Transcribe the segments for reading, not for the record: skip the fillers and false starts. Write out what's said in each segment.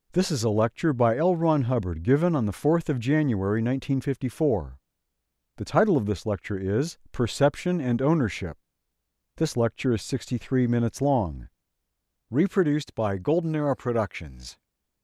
This is a lecture by L. Ron Hubbard given on the 4th of January, 1954. The title of this lecture is Perception and Ownership. This lecture is 63 minutes long. Reproduced by Golden Era Productions.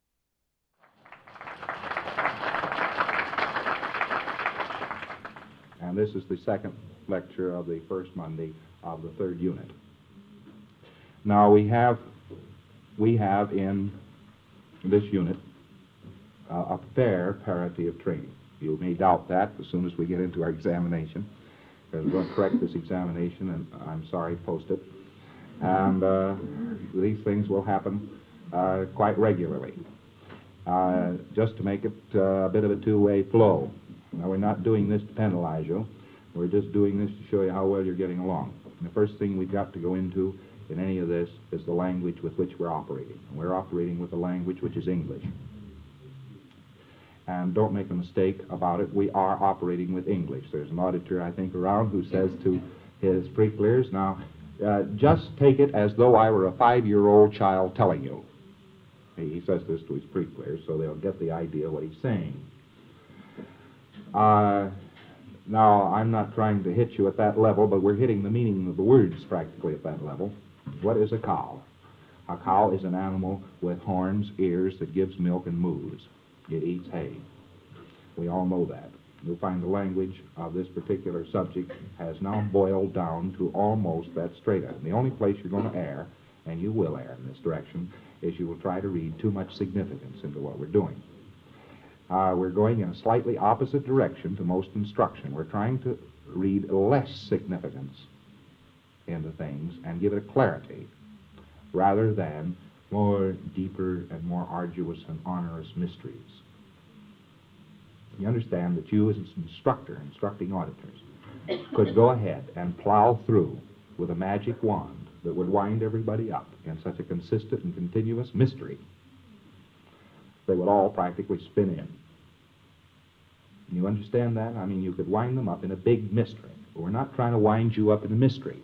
And this is the second lecture of the first Monday of the third unit. Now we have in this unit a fair parity of training. You may doubt that as soon as we get into our examination. We're going to correct this examination, and I'm sorry, post it. And these things will happen quite regularly, just to make it a bit of a two-way flow. Now, we're not doing this to penalize you. We're just doing this to show you how well you're getting along. And the first thing we've got to go into in any of this is the language with which we're operating. And we're operating with a language which is English. And don't make a mistake about it. We are operating with English. There's an auditor, I think, around who says to his pre-clears, now, just take it as though I were a 5-year-old child telling you. He says this to his pre-clears, so they'll get the idea of what he's saying. Now, I'm not trying to hit you at that level, but we're hitting the meaning of the words practically at that level. What is a cow? A cow is an animal with horns, ears, that gives milk and moos. It eats hay. We all know that. You'll find the language of this particular subject has now boiled down to almost that strata. The only place you're going to err, and you will err in this direction, is you will try to read too much significance into what we're doing. We're going in a slightly opposite direction to most instruction. We're trying to read less significance into things and give it a clarity rather than more deeper and more arduous and onerous mysteries. You understand that you as an instructor, instructing auditors, could go ahead and plow through with a magic wand that would wind everybody up in such a consistent and continuous mystery. They would all practically spin in. You understand that? I mean, you could wind them up in a big mystery. But we're not trying to wind you up in a mystery.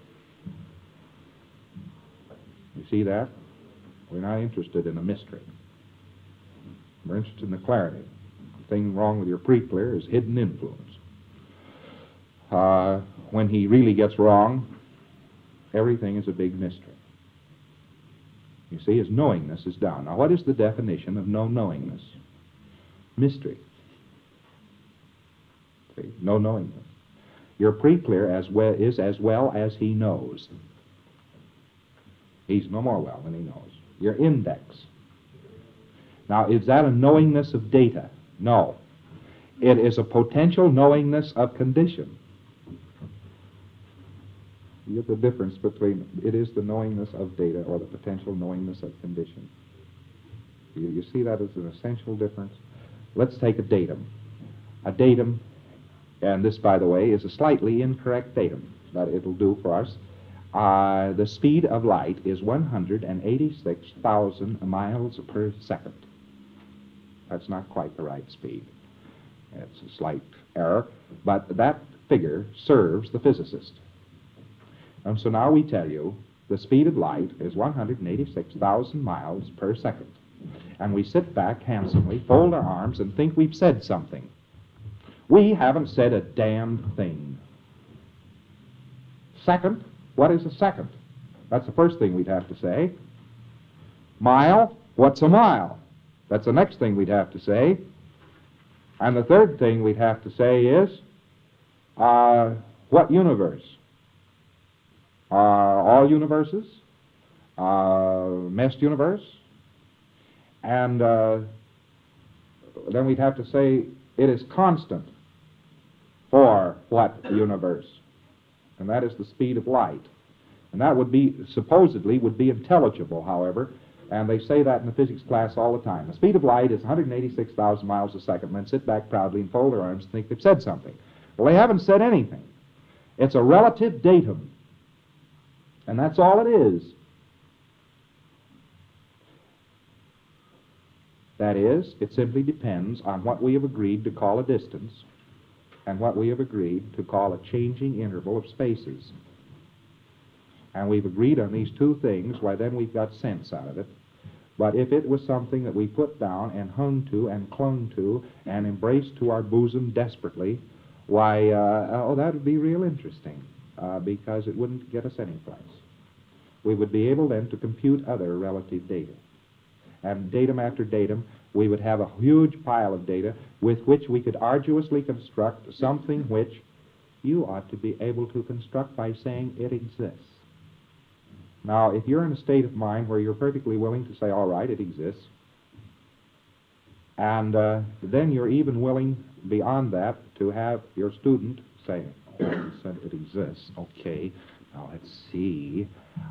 You see that? We're not interested in a mystery. We're interested in the clarity. The thing wrong with your pre-clear is hidden influence. When he really gets wrong, everything is a big mystery. You see, his knowingness is down. Now, what is the definition of no knowingness? Mystery. See, no knowingness. Your pre-clear is as well as he knows. He's no more well than he knows. Your index. Now, is that a knowingness of data? No. It is a potential knowingness of condition. You get the difference between it is the knowingness of data or the potential knowingness of condition. You see that as an essential difference? Let's take a datum. A datum, and this, by the way, is a slightly incorrect datum, but it'll do for us. The speed of light is 186,000 miles per second. That's not quite the right speed. It's a slight error, but that figure serves the physicist. And so now we tell you the speed of light is 186,000 miles per second. And we sit back handsomely, fold our arms, and think we've said something. We haven't said a damn thing. Second, what is a second? That's the first thing we'd have to say. Mile, what's a mile? That's the next thing we'd have to say. And the third thing we'd have to say is, what universe? All universes? Messed universe? And then we'd have to say it is constant for what universe? And that is the speed of light. And that would be, supposedly, would be intelligible, however, and they say that in the physics class all the time. The speed of light is 186,000 miles a second, and then sit back proudly and fold their arms and think they've said something. Well, they haven't said anything. It's a relative datum. And that's all it is. That is, it simply depends on what we have agreed to call a distance and what we have agreed to call a changing interval of spaces. And we've agreed on these two things, why then we've got sense out of it. But if it was something that we put down and hung to and clung to and embraced to our bosom desperately, why, that would be real interesting, because it wouldn't get us anyplace. We would be able then to compute other relative data. And datum after datum, we would have a huge pile of data with which we could arduously construct something which you ought to be able to construct by saying it exists. Now, if you're in a state of mind where you're perfectly willing to say, all right, it exists, and then you're even willing beyond that to have your student say, oh, you said it exists. Okay, now let's see.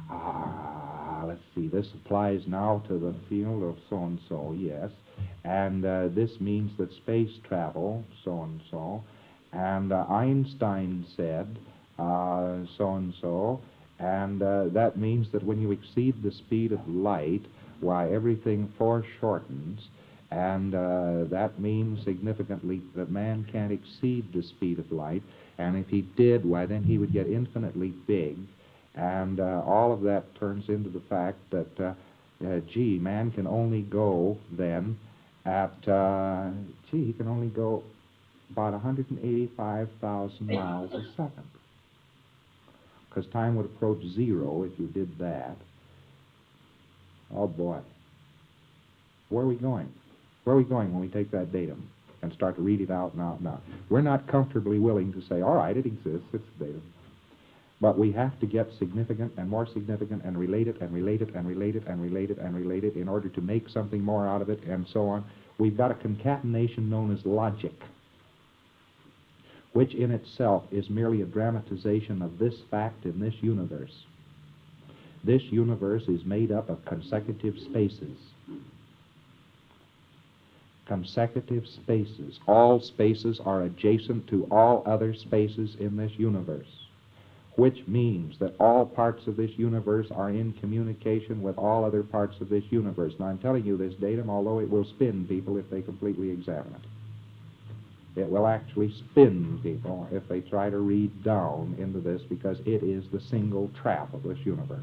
This applies now to the field of so-and-so, yes. And this means that space travel, so-and-so. And Einstein said so-and-so. And that means that when you exceed the speed of light, why, everything foreshortens. And that means significantly that man can't exceed the speed of light. And if he did, why, then he would get infinitely big. And all of that turns into the fact that, man can only go then at, he can only go about 185,000 miles a second. Because time would approach zero if you did that. Oh, boy. Where are we going? Where are we going when we take that datum and start to read it out now? We're not comfortably willing to say, all right, it exists, it's a datum. But we have to get significant and more significant and relate it and relate it and relate it and relate it and relate it in order to make something more out of it and so on. We've got a concatenation known as logic, which in itself is merely a dramatization of this fact in this universe. This universe is made up of consecutive spaces. Consecutive spaces. All spaces are adjacent to all other spaces in this universe, which means that all parts of this universe are in communication with all other parts of this universe. Now, I'm telling you this datum, although it will spin people if they completely examine it. It will actually spin people if they try to read down into this, because it is the single trap of this universe.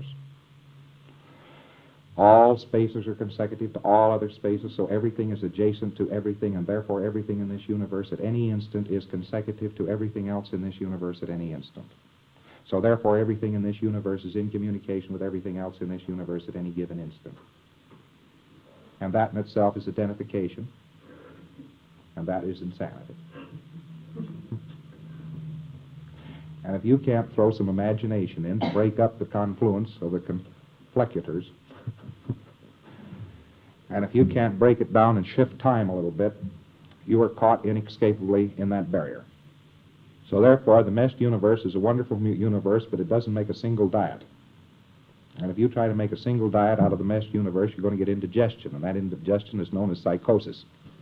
All spaces are consecutive to all other spaces, so everything is adjacent to everything, and therefore everything in this universe at any instant is consecutive to everything else in this universe at any instant. So therefore everything in this universe is in communication with everything else in this universe at any given instant. And that in itself is identification, and that is insanity. And if you can't throw some imagination in to break up the confluence of the conflecutors, and if you can't break it down and shift time a little bit, you are caught inescapably in that barrier. So therefore, the meshed universe is a wonderful universe, but it doesn't make a single diet. And if you try to make a single diet out of the meshed universe, you're going to get indigestion, and that indigestion is known as psychosis.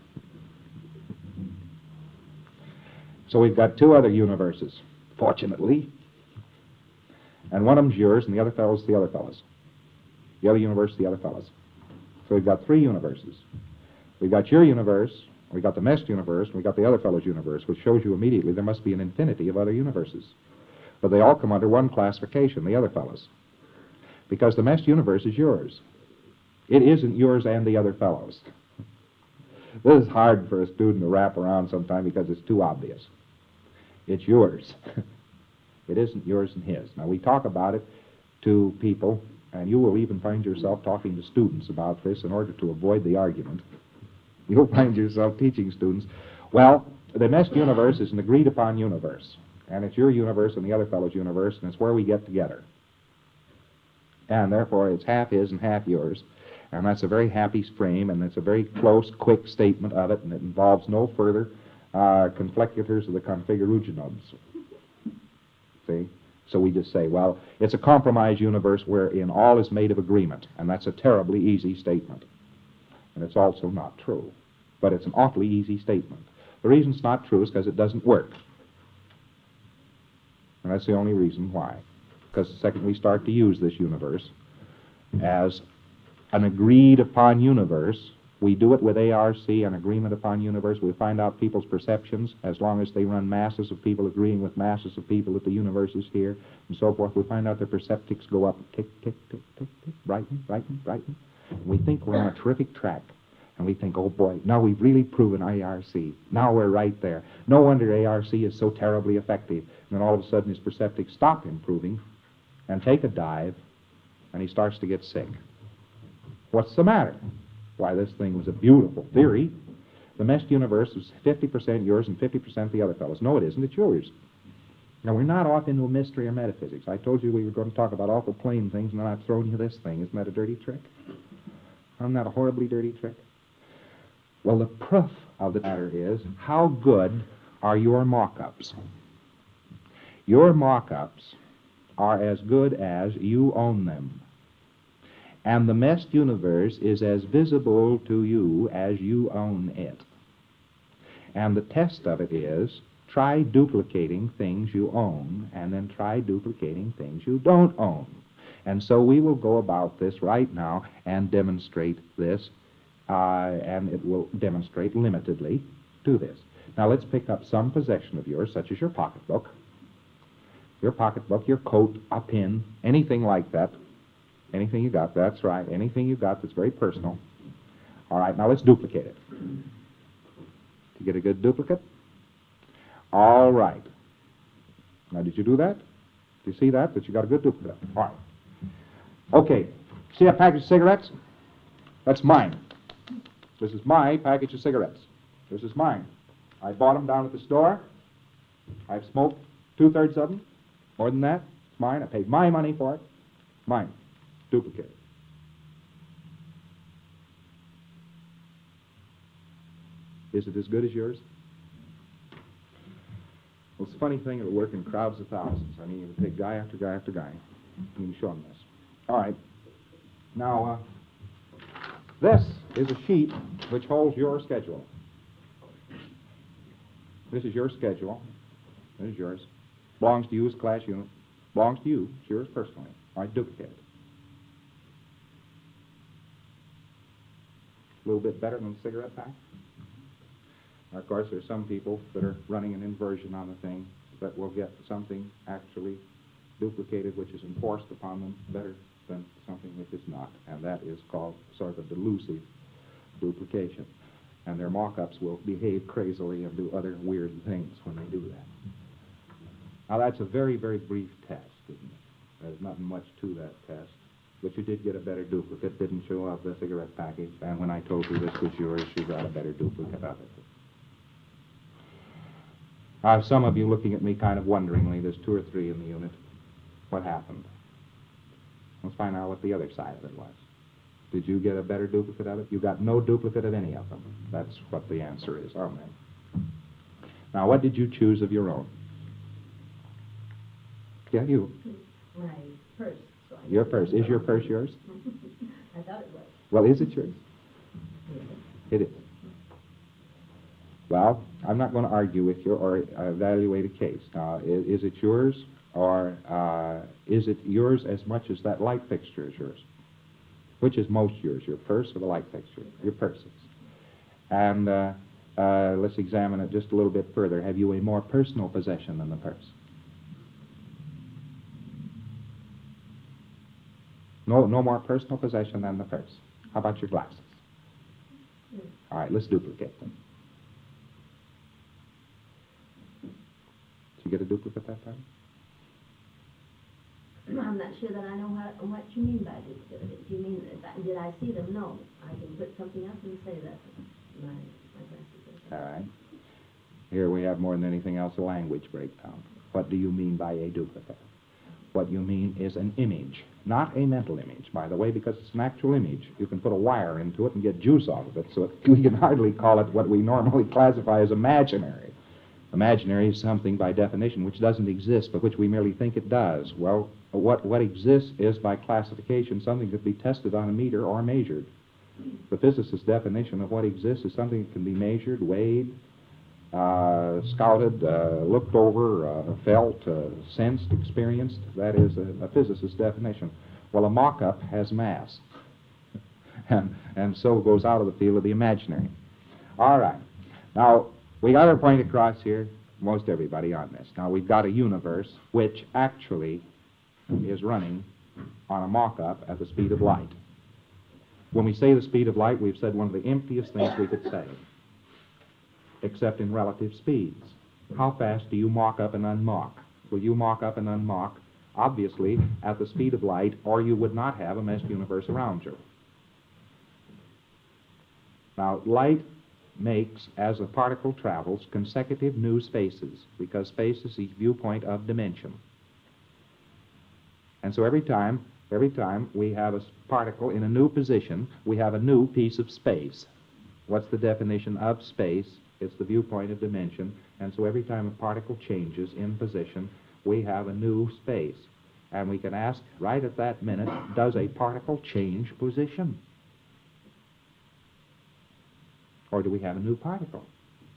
So we've got two other universes, fortunately. And one of them's yours, and the other fellow's the other fellow's. The other universe, the other fellow's. So we've got three universes. We've got your universe, we've got the meshed universe, and we've got the other fellow's universe, which shows you immediately there must be an infinity of other universes. But they all come under one classification, the other fellow's. Because the meshed universe is yours. It isn't yours and the other fellow's. This is hard for a student to wrap around sometime because it's too obvious. It's yours. It isn't yours and his. Now, we talk about it to people, and you will even find yourself talking to students about this in order to avoid the argument. You'll find yourself teaching students, well, the meshed universe is an agreed-upon universe, and it's your universe and the other fellow's universe, and it's where we get together. And therefore, it's half his and half yours, and that's a very happy frame, and it's a very close, quick statement of it, and it involves no further conflecutors of the configuruginums. See? So we just say, well, it's a compromise universe wherein all is made of agreement, and that's a terribly easy statement. And it's also not true, but it's an awfully easy statement. The reason it's not true is because it doesn't work. And that's the only reason why. Because the second we start to use this universe as an agreed-upon universe, we do it with ARC, an agreement upon universe. We find out people's perceptions as long as they run masses of people agreeing with masses of people that the universe is here, and so forth. We find out their perceptics go up, tick, tick, tick, tick, tick, brighten, brighten, brighten. We think we're on a terrific track. And we think, oh boy, now we've really proven ARC. Now we're right there. No wonder ARC is so terribly effective. And then all of a sudden his perceptics stop improving and take a dive, and he starts to get sick. What's the matter? Why, this thing was a beautiful theory. The meshed universe is 50% yours and 50% the other fellows. No, it isn't. It's yours. Now, we're not off into a mystery or metaphysics. I told you we were going to talk about awful plain things, and then I've thrown you this thing. Isn't that a dirty trick? Isn't that a horribly dirty trick? Well, the proof of the matter is, how good are your mock-ups? Your mock-ups are as good as you own them. And the meshed universe is as visible to you as you own it. And the test of it is, try duplicating things you own, and then try duplicating things you don't own. And so we will go about this right now and demonstrate this, and it will demonstrate limitedly to this. Now let's pick up some possession of yours, such as your pocketbook, your coat, a pin, anything like that. Anything you got, that's right. Anything you got that's very personal. All right, now let's duplicate it. Did you get a good duplicate? All right. Now, did you do that? Do you see that you got a good duplicate? All right. Okay. See that package of cigarettes? That's mine. This is my package of cigarettes. This is mine. I bought them down at the store. I've smoked 2/3 of them. More than that, it's mine. I paid my money for it. Mine. Duplicate. Is it as good as yours? Well, it's a funny thing. It'll work in crowds of thousands. I mean, you can take guy after guy after guy. You can show them this. All right. Now, this is a sheet which holds your schedule. This is your schedule. This is yours. Belongs to you as class unit. Belongs to you. It's yours personally. All right, duplicate it. A little bit better than the cigarette pack. Now, of course, there's some people that are running an inversion on the thing that will get something actually duplicated which is enforced upon them better than something which is not. And that is called sort of delusive duplication. And their mock-ups will behave crazily and do other weird things when they do that. Now, that's a very, very brief test, isn't it? There's nothing much to that test. But you did get a better duplicate, didn't you, of the cigarette package? And when I told you this was yours, you got a better duplicate of it. Now, some of you looking at me kind of wonderingly, there's 2 or 3 in the unit. What happened? Let's find out what the other side of it was. Did you get a better duplicate of it? You got no duplicate of any of them. That's what the answer is, aren't they? Now, what did you choose of your own? Yeah, you. My purse. So Your purse. Is your purse yours? I thought it was. Well, is it yours? Yes. It is. Well, I'm not going to argue with you or evaluate a case. Now, is it yours, or is it yours as much as that light fixture is yours? Which is most yours, your purse or the light fixture? Your purse is. And let's examine it just a little bit further. Have you a more personal possession than the purse? No more personal possession than the purse. How about your glasses? Yes. All right, let's duplicate them. Did you get a duplicate that time? I'm not sure that I know what you mean by duplicate. Do you mean, did I see them? No. I can put something up and say that my glasses are. All right. Here we have more than anything else a language breakdown. What do you mean by a duplicate? What you mean is an image, not a mental image, by the way, because it's an actual image. You can put a wire into it and get juice off of it, so we can hardly call it what we normally classify as imaginary. Imaginary is something, by definition, which doesn't exist, but which we merely think it does. Well, what exists is, by classification, something that can be tested on a meter or measured. The physicist's definition of what exists is something that can be measured, weighed, scouted, looked over, felt, sensed, experienced. That is a physicist's definition. Well, a mock-up has mass, and so goes out of the field of the imaginary. All right. Now, we got our point across here, most everybody on this. Now, we've got a universe which actually is running on a mock-up at the speed of light. When we say the speed of light, we've said one of the emptiest things we could say, except in relative speeds. How fast do you Mach up and un-Mach? Will you Mach up and un-Mach? Obviously, at the speed of light, or you would not have a meshed universe around you. Now, light makes, as a particle travels, consecutive new spaces, because space is the viewpoint of dimension. And so every time we have a particle in a new position, we have a new piece of space. What's the definition of space? It's the viewpoint of dimension. And so every time a particle changes in position, we have a new space. And we can ask right at that minute, does a particle change position? Or do we have a new particle?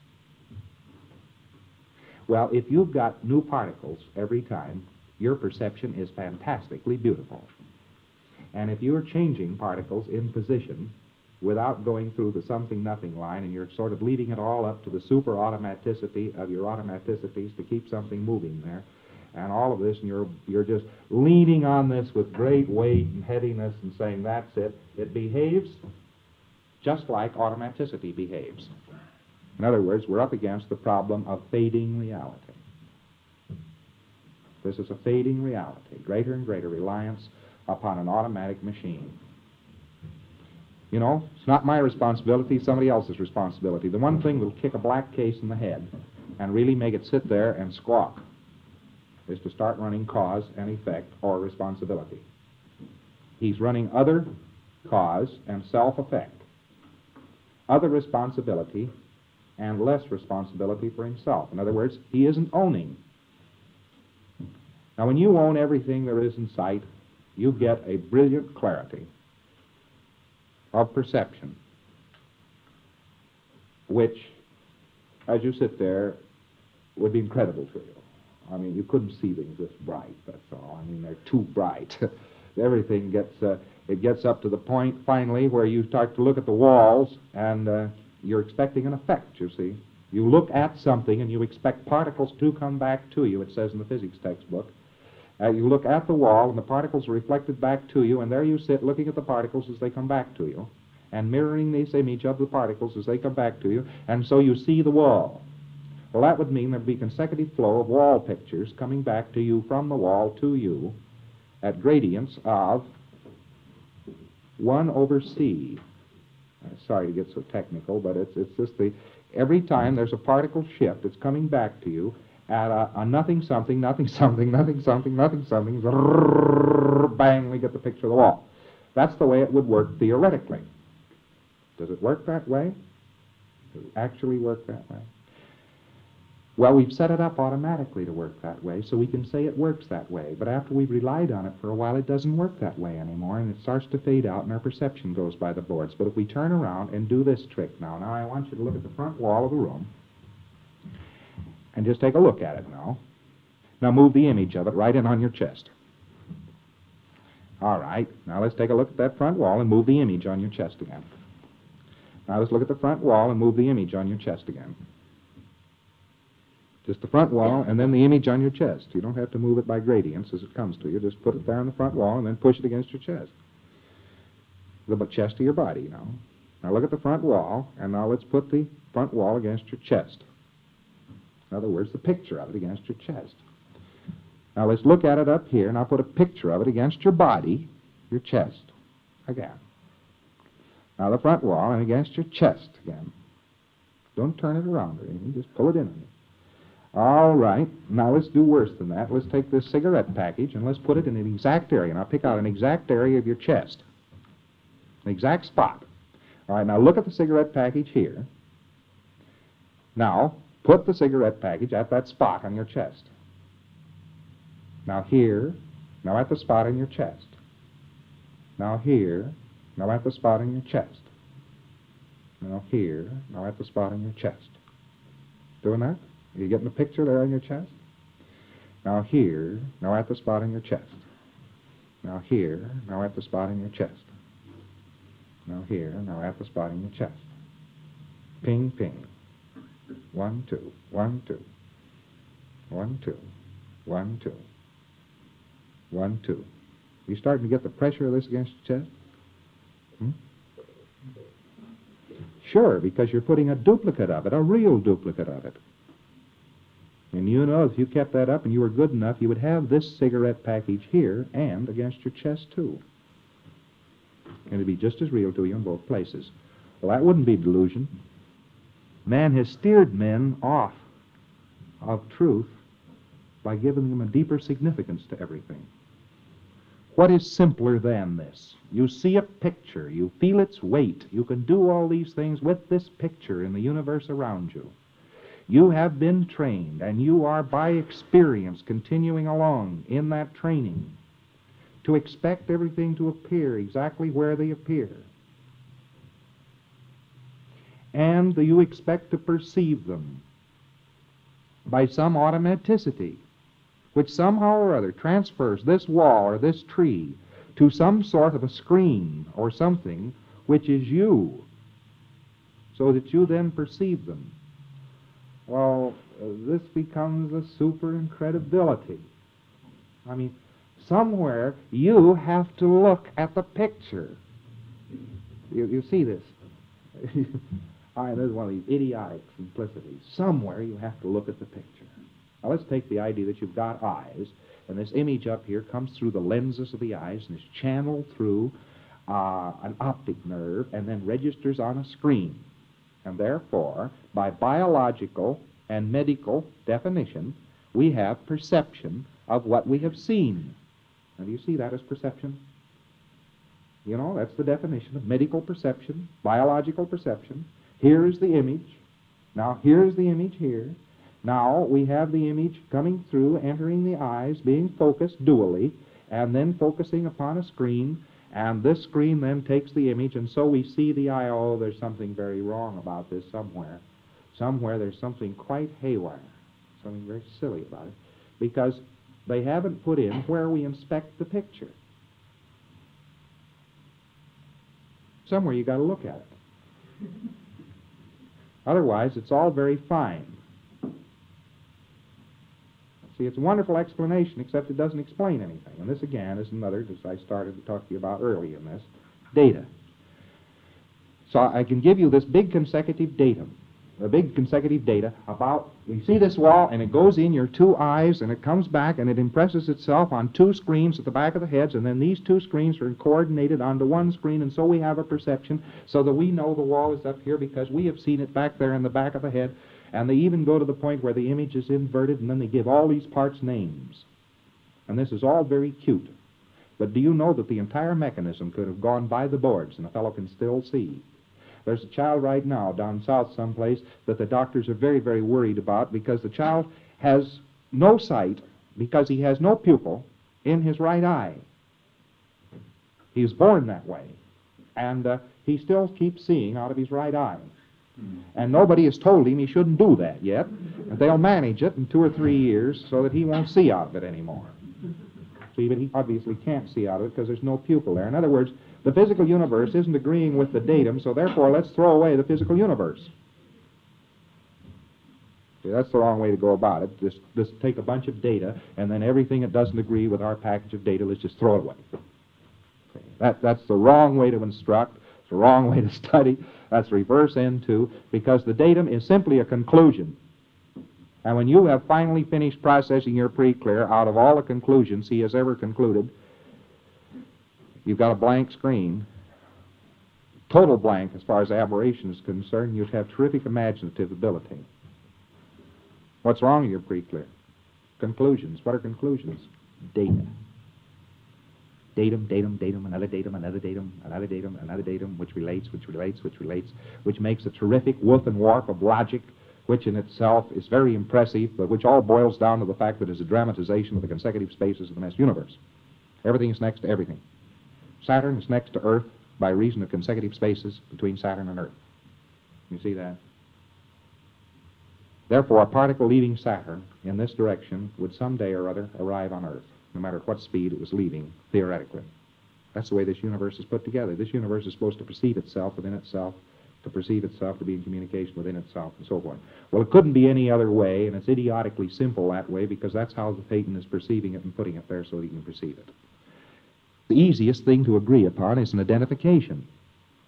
Well, if you've got new particles every time, your perception is fantastically beautiful. And if you're changing particles in position without going through the something-nothing line, and you're sort of leaving it all up to the super-automaticity of your automaticities to keep something moving there, and all of this, and you're just leaning on this with great weight and heaviness and saying, that's it, it behaves just like automaticity behaves. In other words, we're up against the problem of fading reality. This is a fading reality, greater and greater reliance upon an automatic machine. You know, it's not my responsibility, it's somebody else's responsibility. The one thing that'll kick a black case in the head and really make it sit there and squawk is to start running cause and effect or responsibility. He's running other cause and self-effect, other responsibility and less responsibility for himself. In other words, he isn't owning. Now, when you own everything there is in sight, you get a brilliant clarity of perception, which, as you sit there, would be incredible to you. I mean, you couldn't see things this bright, that's all. I mean, they're too bright. Everything gets, it gets up to the point, finally, where you start to look at the walls, and you're expecting an effect, you see. You look at something, and you expect particles to come back to you, it says in the physics textbook. You look at the wall, and the particles are reflected back to you, and there you sit looking at the particles as they come back to you, and mirroring this image of the particles as they come back to you, and so you see the wall. Well, that would mean there'd be consecutive flow of wall pictures coming back to you from the wall to you at gradients of 1 over c. Sorry to get so technical, but it's just every time there's a particle shift, it's coming back to you at a nothing something, nothing something, nothing something, nothing something, bang, we get the picture of the wall. That's the way it would work theoretically. Does it work that way? Does it actually work that way? Well, we've set it up automatically to work that way, so we can say it works that way. But after we've relied on it for a while, it doesn't work that way anymore, and it starts to fade out, and our perception goes by the boards. But if we turn around and do this trick now I want you to look at the front wall of the room, and just take a look at it now. Now move the image of it right in on your chest. All right, now let's take a look at that front wall and move the image on your chest again. Now let's look at the front wall and move the image on your chest again. Just the front wall and then the image on your chest. You don't have to move it by gradients as it comes to you. Just put it there on the front wall and then push it against your chest. The chest of your body, you know. Now look at the front wall, and now let's put the front wall against your chest. In other words, the picture of it against your chest. Now let's look at it up here, and I'll put a picture of it against your body, your chest, again. Now the front wall and against your chest again. Don't turn it around or anything, just pull it in. All right, now let's do worse than that. Let's take this cigarette package and let's put it in an exact area. Now pick out an exact area of your chest, an exact spot. All right, now look at the cigarette package here. Now put the cigarette package at that spot on your chest. Now here, now at the spot on your chest. Now here, now at the spot on your chest. Now here, now at the spot on your chest. Doing that? Are you getting the picture there on your chest? Now here, now at the spot on your chest. Now here, now at the spot on your chest. Now here, now at the spot on your chest. Ping, ping. 1, 2, 1, 2. 1, 2, 1, 2. 1, 2. You starting to get the pressure of this against your chest? Sure, because you're putting a duplicate of it, a real duplicate of it. And you know, if you kept that up and you were good enough, you would have this cigarette package here and against your chest, too. And it'd be just as real to you in both places. Well, that wouldn't be delusion. Man has steered men off of truth by giving them a deeper significance to everything. What is simpler than this? You see a picture, you feel its weight, you can do all these things with this picture in the universe around you. You have been trained, and you are by experience continuing along in that training to expect everything to appear exactly where they appear. And you expect to perceive them by some automaticity, which somehow or other transfers this wall or this tree to some sort of a screen or something which is you, so that you then perceive them. Well, this becomes a super incredibility. I mean, somewhere you have to look at the picture. You see this? There's one of these idiotic simplicities. Somewhere you have to look at the picture. Now let's take the idea that you've got eyes, and this image up here comes through the lenses of the eyes and is channeled through an optic nerve and then registers on a screen. And therefore, by biological and medical definition, we have perception of what we have seen. Now, do you see that as perception? You know, that's the definition of medical perception, biological perception. Here is the image. Now, here's the image here. Now, we have the image coming through, entering the eyes, being focused dually, and then focusing upon a screen, and this screen then takes the image, and so we see the eye. Oh, there's something very wrong about this somewhere. Somewhere there's something quite haywire, something very silly about it, because they haven't put in where we inspect the picture. Somewhere you got to look at it. Otherwise, it's all very fine. See, it's a wonderful explanation, except it doesn't explain anything. And this, again, is another, as I started to talk to you about early in this, data. So I can give you this big consecutive datum, a big consecutive data about, you see this wall, and it goes in your two eyes, and it comes back, and it impresses itself on two screens at the back of the heads, and then these two screens are coordinated onto one screen, and so we have a perception, so that we know the wall is up here because we have seen it back there in the back of the head. And they even go to the point where the image is inverted, and then they give all these parts names. And this is all very cute. But do you know that the entire mechanism could have gone by the boards, and a fellow can still see? There's a child right now down south someplace that the doctors are very, very worried about because the child has no sight because he has no pupil in his right eye. He was born that way. And he still keeps seeing out of his right eye. And nobody has told him he shouldn't do that yet. And they'll manage it in 2 or 3 years so that he won't see out of it anymore. See, but he obviously can't see out of it because there's no pupil there. In other words, the physical universe isn't agreeing with the datum, so therefore let's throw away the physical universe. See, that's the wrong way to go about it. Just take a bunch of data, and then everything that doesn't agree with our package of data, let's just throw it away. See, that's the wrong way to instruct. It's the wrong way to study. That's reverse N2, because the datum is simply a conclusion. And when you have finally finished processing your pre-clear out of all the conclusions he has ever concluded, you've got a blank screen, total blank as far as aberration is concerned. You'd have terrific imaginative ability. What's wrong with your pre-clear? Conclusions. What are conclusions? Data. Datum, datum, datum, another datum, another datum, another datum, another datum, which relates, which makes a terrific woof and warp of logic, which in itself is very impressive, but which all boils down to the fact that it's a dramatization of the consecutive spaces of the mass universe. Everything is next to everything. Saturn is next to Earth by reason of consecutive spaces between Saturn and Earth. You see that? Therefore, a particle leaving Saturn in this direction would someday or other arrive on Earth, no matter what speed it was leaving, theoretically. That's the way this universe is put together. This universe is supposed to perceive itself within itself, to perceive itself to be in communication within itself, and so forth. Well, it couldn't be any other way, and it's idiotically simple that way, because that's how the Satan is perceiving it and putting it there so that he can perceive it. The easiest thing to agree upon is an identification.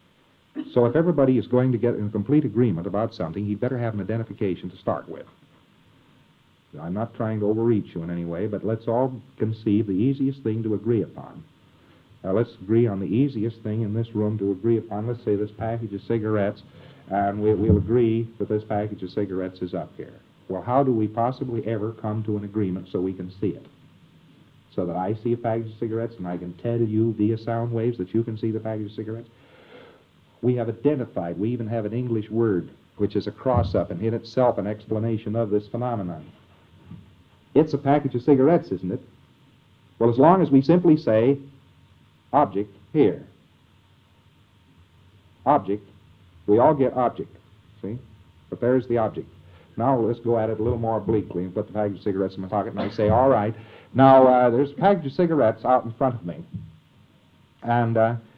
So if everybody is going to get in complete agreement about something, he'd better have an identification to start with. I'm not trying to overreach you in any way, but let's all conceive the easiest thing to agree upon. Let's agree on the easiest thing in this room to agree upon. Let's say this package of cigarettes, and we'll agree that this package of cigarettes is up here. Well, how do we possibly ever come to an agreement so we can see it? So that I see a package of cigarettes and I can tell you via sound waves that you can see the package of cigarettes? We have identified, we even have an English word, which is a cross-up and in itself an explanation of this phenomenon. It's a package of cigarettes, isn't it? Well, as long as we simply say, object here. Object, we all get object, see? But there's the object. Now let's go at it a little more obliquely and put the package of cigarettes in my pocket and I say, all right, now there's a package of cigarettes out in front of me. And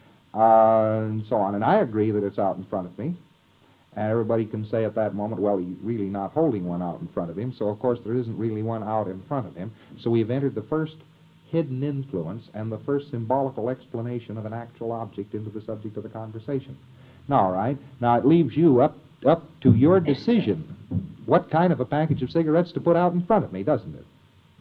so on. And I agree that it's out in front of me. And everybody can say at that moment, well, he's really not holding one out in front of him, so of course there isn't really one out in front of him. So we've entered the first hidden influence and the first symbolical explanation of an actual object into the subject of the conversation. Now, all right, now it leaves you up to your decision what kind of a package of cigarettes to put out in front of me, doesn't it?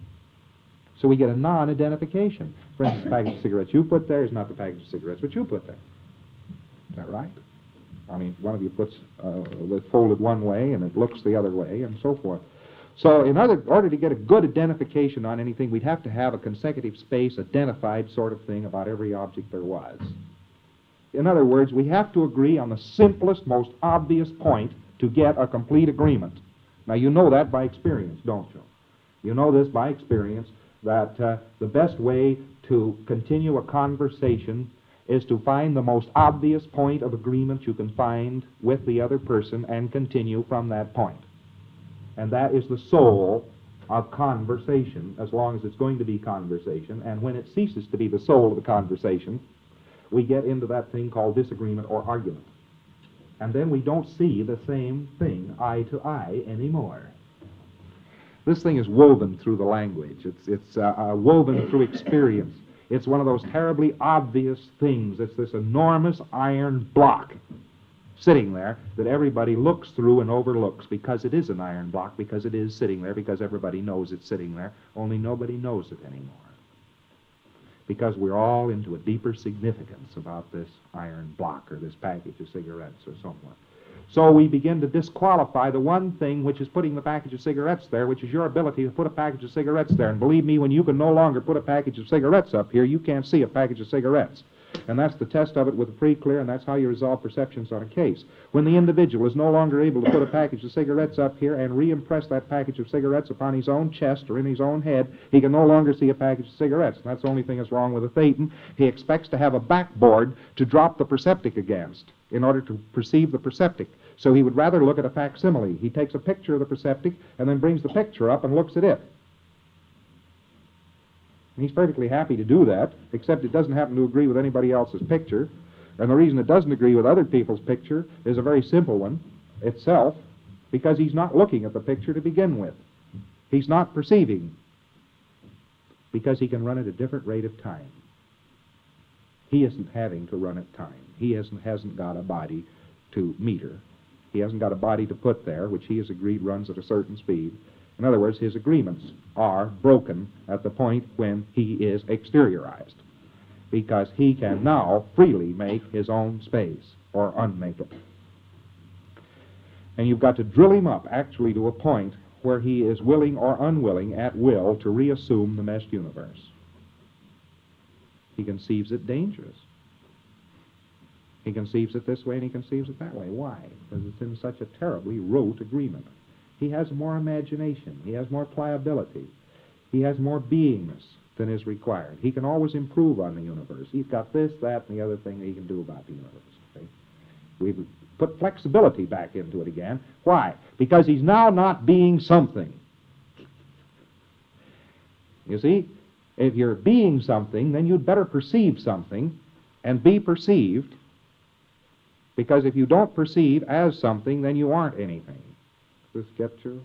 So we get a non-identification. For instance, the package of cigarettes you put there is not the package of cigarettes which you put there. Is that right? I mean, one of you puts it folded one way and it looks the other way and so forth. So in order to get a good identification on anything, we'd have to have a consecutive space identified sort of thing about every object there was. In other words, we have to agree on the simplest, most obvious point to get a complete agreement. Now, you know that by experience, don't you? You know this by experience, that the best way to continue a conversation is to find the most obvious point of agreement you can find with the other person and continue from that point. And that is the soul of conversation, as long as it's going to be conversation. And when it ceases to be the soul of the conversation, we get into that thing called disagreement or argument. And then we don't see the same thing eye to eye anymore. This thing is woven through the language. It's woven through experience. It's one of those terribly obvious things. It's this enormous iron block sitting there that everybody looks through and overlooks because it is an iron block, because it is sitting there, because everybody knows it's sitting there, only nobody knows it anymore. Because we're all into a deeper significance about this iron block or this package of cigarettes or so on. So we begin to disqualify the one thing which is putting the package of cigarettes there, which is your ability to put a package of cigarettes there. And believe me, when you can no longer put a package of cigarettes up here, you can't see a package of cigarettes. And that's the test of it with the pre-clear, and that's how you resolve perceptions on a case. When the individual is no longer able to put a package of cigarettes up here and re-impress that package of cigarettes upon his own chest or in his own head, he can no longer see a package of cigarettes. And that's the only thing that's wrong with a Thetan. He expects to have a backboard to drop the perceptic against in order to perceive the perceptic. So he would rather look at a facsimile. He takes a picture of the perceptic and then brings the picture up and looks at it. And he's perfectly happy to do that, except it doesn't happen to agree with anybody else's picture. And the reason it doesn't agree with other people's picture is a very simple one itself, because he's not looking at the picture to begin with. He's not perceiving, because he can run at a different rate of time. He isn't having to run at time. He hasn't got a body to meter. He hasn't got a body to put there, which he has agreed runs at a certain speed. In other words, his agreements are broken at the point when he is exteriorized, because he can now freely make his own space or unmake it. And you've got to drill him up actually to a point where he is willing or unwilling at will to reassume the meshed universe. He conceives it dangerous. He conceives it this way and he conceives it that way. Why? Because it's in such a terribly rote agreement. He has more imagination. He has more pliability. He has more beingness than is required. He can always improve on the universe. He's got this, that, and the other thing that he can do about the universe. Okay? We've put flexibility back into it again. Why? Because he's now not being something. You see, if you're being something, then you'd better perceive something and be perceived, because if you don't perceive as something, then you aren't anything. Does this get you?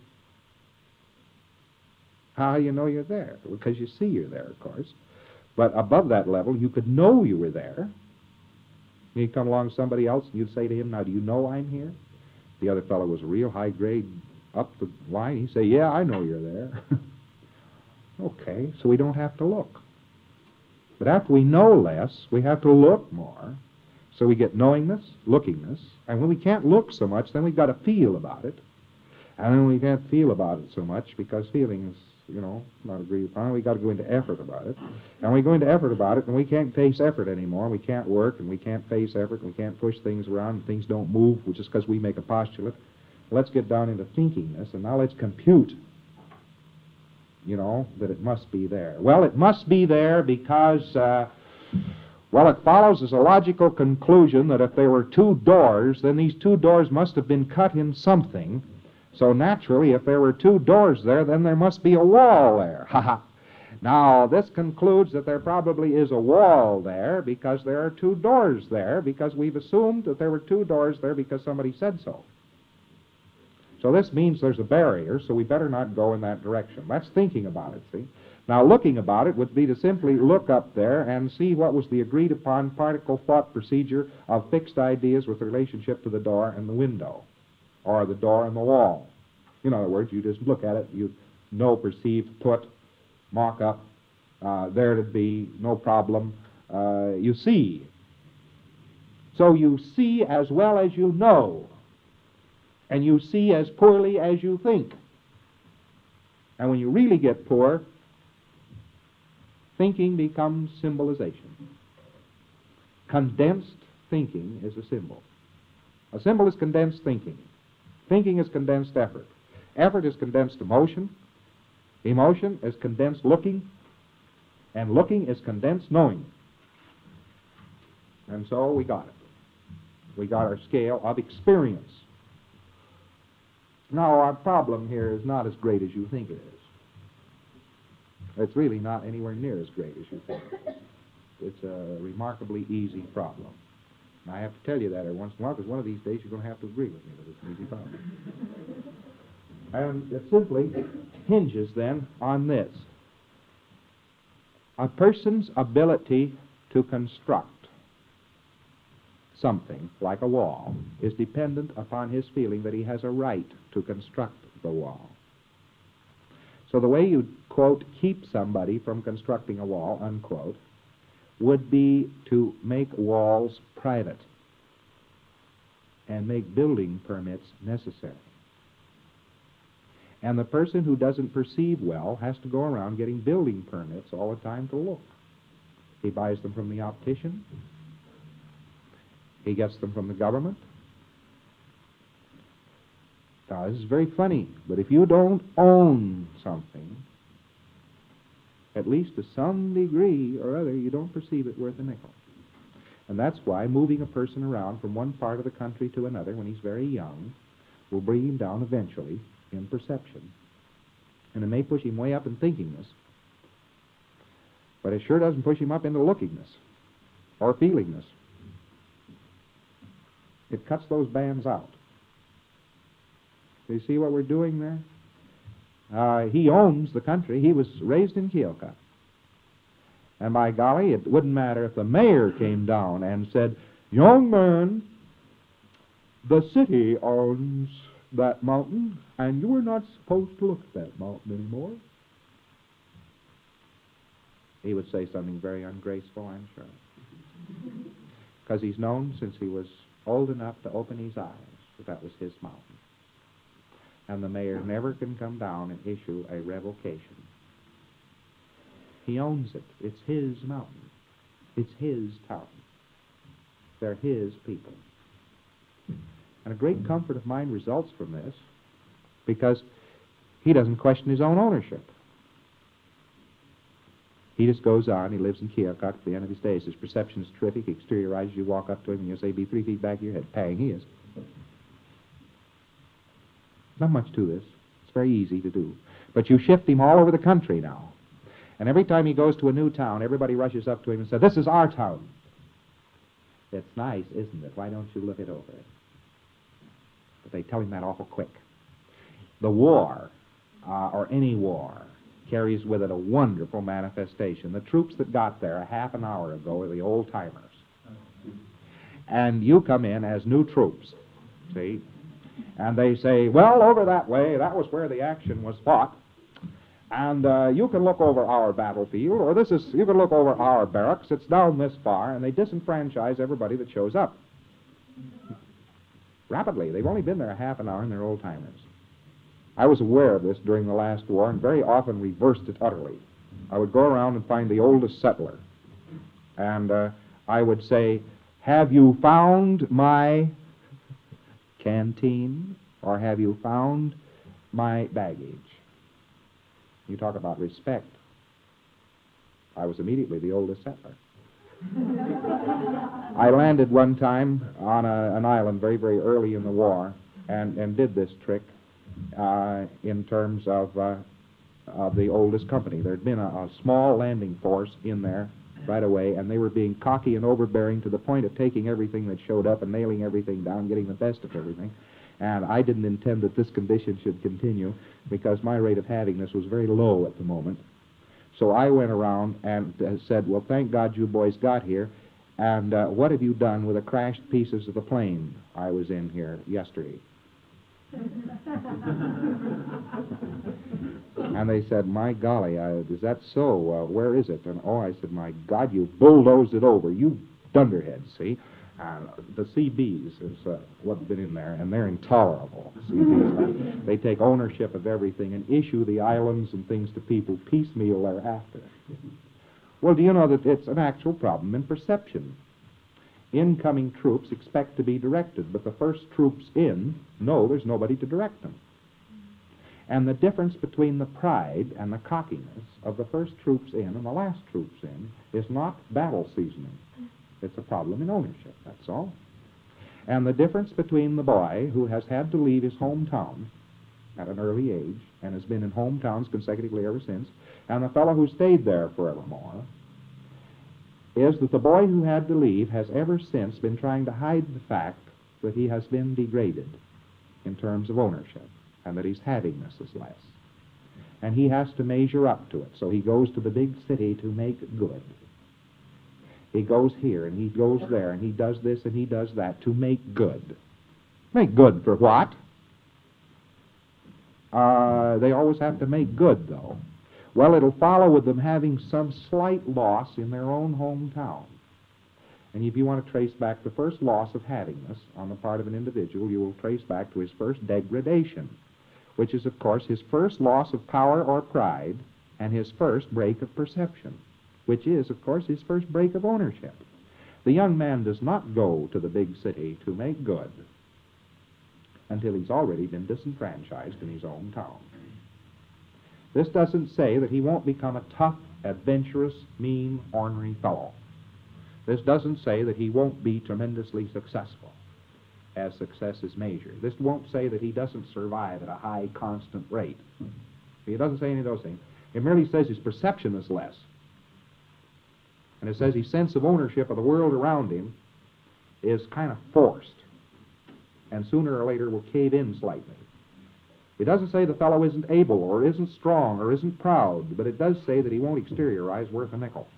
How do you know you're there? Because you see you're there, of course. But above that level, you could know you were there. He'd come along somebody else, and you'd say to him, now, do you know I'm here? The other fellow was a real high grade up the line. He'd say, yeah, I know you're there. Okay, so we don't have to look. But after we know less, we have to look more. So we get knowingness, lookingness, and when we can't look so much, then we've got to feel about it. And then we can't feel about it so much because feeling is, not agreed upon. We've got to go into effort about it. And we go into effort about it, and we can't face effort anymore. We can't work, and we can't face effort, and we can't push things around, and things don't move just because we make a postulate. Let's get down into thinkingness, and now let's compute, that it must be there. Well, it must be there because, it follows as a logical conclusion that if there were two doors, then these two doors must have been cut in something. So naturally, if there were two doors there, then there must be a wall there. Ha ha. Now, this concludes that there probably is a wall there because there are two doors there, because we've assumed that there were two doors there because somebody said so. So this means there's a barrier, so we better not go in that direction. That's thinking about it, see? Now, looking about it would be to simply look up there and see what was the agreed-upon particle thought procedure of fixed ideas with relationship to the door and the window, or the door and the wall. In other words, you just look at it, you know, perceive, put, mock up, there to be, no problem, you see. So you see as well as you know, and you see as poorly as you think. And when you really get poor, thinking becomes symbolization. Condensed thinking is a symbol. A symbol is condensed thinking. Thinking is condensed effort. Effort is condensed emotion. Emotion is condensed looking. And looking is condensed knowing. And so we got it. We got our scale of experience. Now, our problem here is not as great as you think it is. It's really not anywhere near as great as you think. It's a remarkably easy problem. And I have to tell you that every once in a while, because one of these days you're going to have to agree with me that it's an easy problem. And it simply hinges then on this. A person's ability to construct something like a wall is dependent upon his feeling that he has a right to construct the wall. So the way you, quote, keep somebody from constructing a wall, unquote, would be to make walls private and make building permits necessary. And the person who doesn't perceive well has to go around getting building permits all the time to look. He buys them from the optician. He gets them from the government. Now, this is very funny, but if you don't own something, at least to some degree or other, you don't perceive it worth a nickel. And that's why moving a person around from one part of the country to another when he's very young will bring him down eventually in perception. And it may push him way up in thinkingness, but it sure doesn't push him up into lookingness or feelingness. It cuts those bands out. Do you see what we're doing there? He owns the country. He was raised in Keokuk. And by golly, it wouldn't matter if the mayor came down and said, "Young man, the city owns that mountain, and you are not supposed to look at that mountain anymore." He would say something very ungraceful, I'm sure. Because he's known since he was old enough to open his eyes that was his mountain. And the mayor never can come down and issue a revocation. He owns it. It's his mountain. It's his town. They're his people. And a great comfort of mind results from this because he doesn't question his own ownership. He just goes on. He lives in Keokuk at the end of his days. His perception is terrific. He exteriorizes. You walk up to him and you say, "Be 3 feet back of your head." Pang, he is. Not much to this. It's very easy to do. But you shift him all over the country now. And every time he goes to a new town, everybody rushes up to him and says, "This is our town." It's nice, isn't it? Why don't you look it over? But they tell him that awful quick. The war, or any war, carries with it a wonderful manifestation. The troops that got there a half an hour ago are the old-timers. and you come in as new troops, see? And they say, well, over that way, that was where the action was fought. And you can look over our battlefield, or you can look over our barracks. It's down this far, and they disenfranchise everybody that shows up. Rapidly. They've only been there a half an hour, and they're old-timers. I was aware of this during the last war, and very often reversed it utterly. I would go around and find the oldest settler, and I would say, have you found my canteen, or have you found my baggage? You talk about respect. I was immediately the oldest settler. I landed one time on an island very, very early in the war and did this trick in terms of the oldest company. There had been a small landing force in there right away, and they were being cocky and overbearing to the point of taking everything that showed up and nailing everything down, getting the best of everything. And I didn't intend that this condition should continue because my rate of having this was very low at the moment. So I went around and said, well, thank God you boys got here. And what have you done with the crashed pieces of the plane I was in here yesterday? And they said, my golly, is that so? Where is it? And I said, my God, you bulldozed it over. You dunderheads, see? The CBs is what's been in there, and they're intolerable. CBs, they take ownership of everything and issue the islands and things to people piecemeal thereafter. Well, do you know that it's an actual problem in perception? Incoming troops expect to be directed, but the first troops in know there's nobody to direct them. And the difference between the pride and the cockiness of the first troops in and the last troops in is not battle seasoning. It's a problem in ownership, that's all. And the difference between the boy who has had to leave his hometown at an early age and has been in hometowns consecutively ever since, and the fellow who stayed there forevermore, is that the boy who had to leave has ever since been trying to hide the fact that he has been degraded in terms of ownership, and that his havingness is less. And he has to measure up to it, so he goes to the big city to make good. He goes here, and he goes there, and he does this, and he does that to make good. Make good for what? They always have to make good, though. Well, it'll follow with them having some slight loss in their own hometown. And if you want to trace back the first loss of havingness on the part of an individual, you will trace back to his first degradation, which is, of course, his first loss of power or pride and his first break of perception, which is, of course, his first break of ownership. The young man does not go to the big city to make good until he's already been disenfranchised in his own town. This doesn't say that he won't become a tough, adventurous, mean, ornery fellow. This doesn't say that he won't be tremendously successful, as success is measured. This won't say that he doesn't survive at a high, constant rate. It doesn't say any of those things. It merely says his perception is less. And it says his sense of ownership of the world around him is kind of forced, and sooner or later will cave in slightly. It doesn't say the fellow isn't able or isn't strong or isn't proud, but it does say that he won't exteriorize worth a nickel.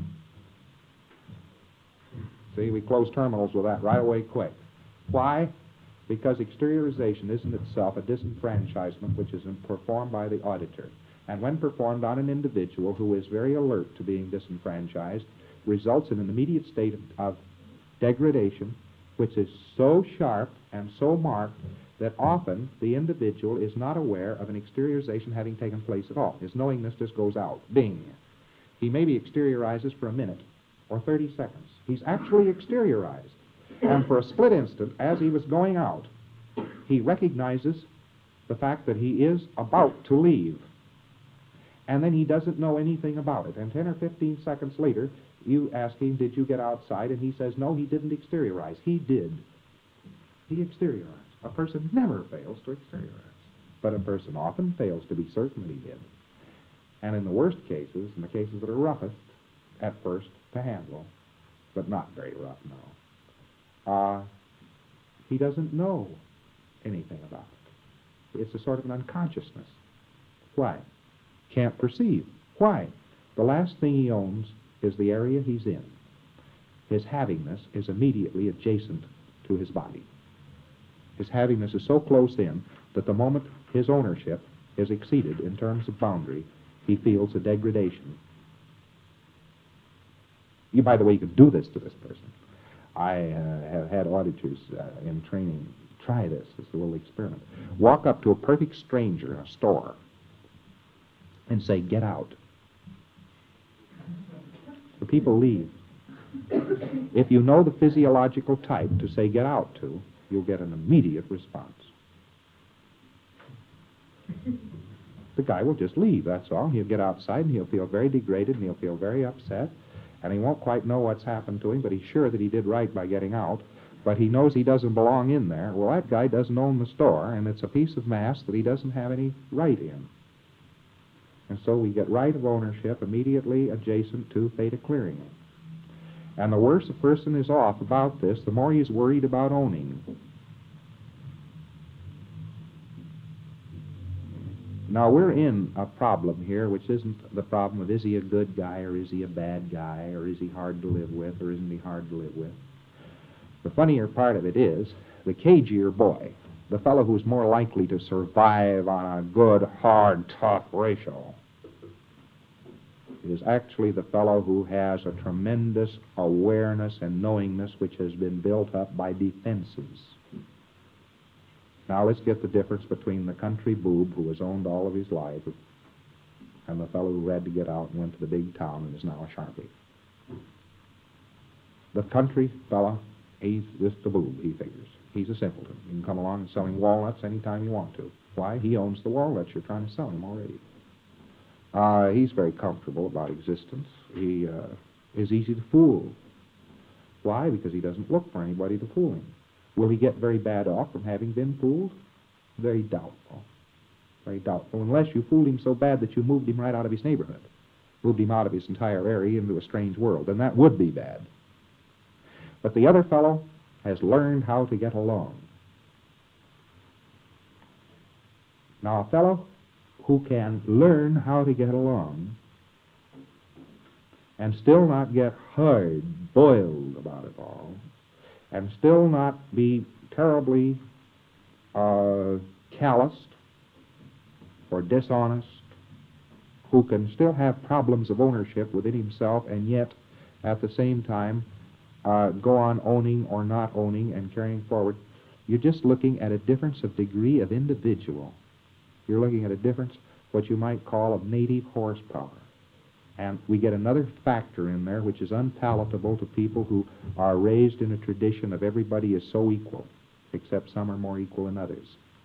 See, we close terminals with that right away quick. Why? Because exteriorization is in itself a disenfranchisement which is performed by the auditor. And when performed on an individual who is very alert to being disenfranchised, results in an immediate state of degradation, which is so sharp and so marked that often the individual is not aware of an exteriorization having taken place at all. His knowingness just goes out. Bing. He maybe exteriorizes for a minute or 30 seconds. He's actually exteriorized. And for a split instant, as he was going out, he recognizes the fact that he is about to leave. And then he doesn't know anything about it. And 10 or 15 seconds later, you ask him, did you get outside? And he says, no, he didn't exteriorize. He did. He exteriorized. A person never fails to exteriorize. But a person often fails to be certain that he did. And in the worst cases, in the cases that are roughest, at first to handle, but not very rough now, he doesn't know anything about it. It's a sort of an unconsciousness. Why? Can't perceive. Why? The last thing he owns is the area he's in. his havingness is immediately adjacent to his body. His havingness is so close in that the moment his ownership is exceeded in terms of boundary, he feels a degradation. You, by the way, you can do this to this person. I have had auditors in training try this as a little experiment. Walk up to a perfect stranger in a store and say, "Get out." The people leave. If you know the physiological type to say "get out" to, you'll get an immediate response. The guy will just leave, that's all. He'll get outside and he'll feel very degraded and he'll feel very upset, and he won't quite know what's happened to him, but he's sure that he did right by getting out, but he knows he doesn't belong in there. Well, that guy doesn't own the store, and it's a piece of mass that he doesn't have any right in. And so we get right of ownership immediately adjacent to theta clearing. And the worse a person is off about this, the more he's worried about owning. Now, we're in a problem here, which isn't the problem of is he a good guy or is he a bad guy or is he hard to live with or isn't he hard to live with. The funnier part of it is the cagier boy, the fellow who's more likely to survive on a good, hard, tough ratio, is actually the fellow who has a tremendous awareness and knowingness which has been built up by defenses. Now let's get the difference between the country boob who was owned all of his life and the fellow who had to get out and went to the big town and is now a sharpie. The country fella, he's just a boob, he figures. He's a simpleton. You can come along and sell him walnuts anytime you want to. Why? He owns the walnuts you're trying to sell him already. He's very comfortable about existence. He is easy to fool. Why? Because he doesn't look for anybody to fool him. Will he get very bad off from having been fooled? Very doubtful. Very doubtful. Unless you fooled him so bad that you moved him right out of his neighborhood, moved him out of his entire area into a strange world, then that would be bad. But the other fellow has learned how to get along. Now, a fellow who can learn how to get along and still not get hard-boiled about it all, and still not be terribly calloused or dishonest, who can still have problems of ownership within himself and yet at the same time go on owning or not owning and carrying forward, you're just looking at a difference of degree of individual. You're looking at a difference, what you might call, of native horsepower. And we get another factor in there which is unpalatable to people who are raised in a tradition of everybody is so equal, except some are more equal than others.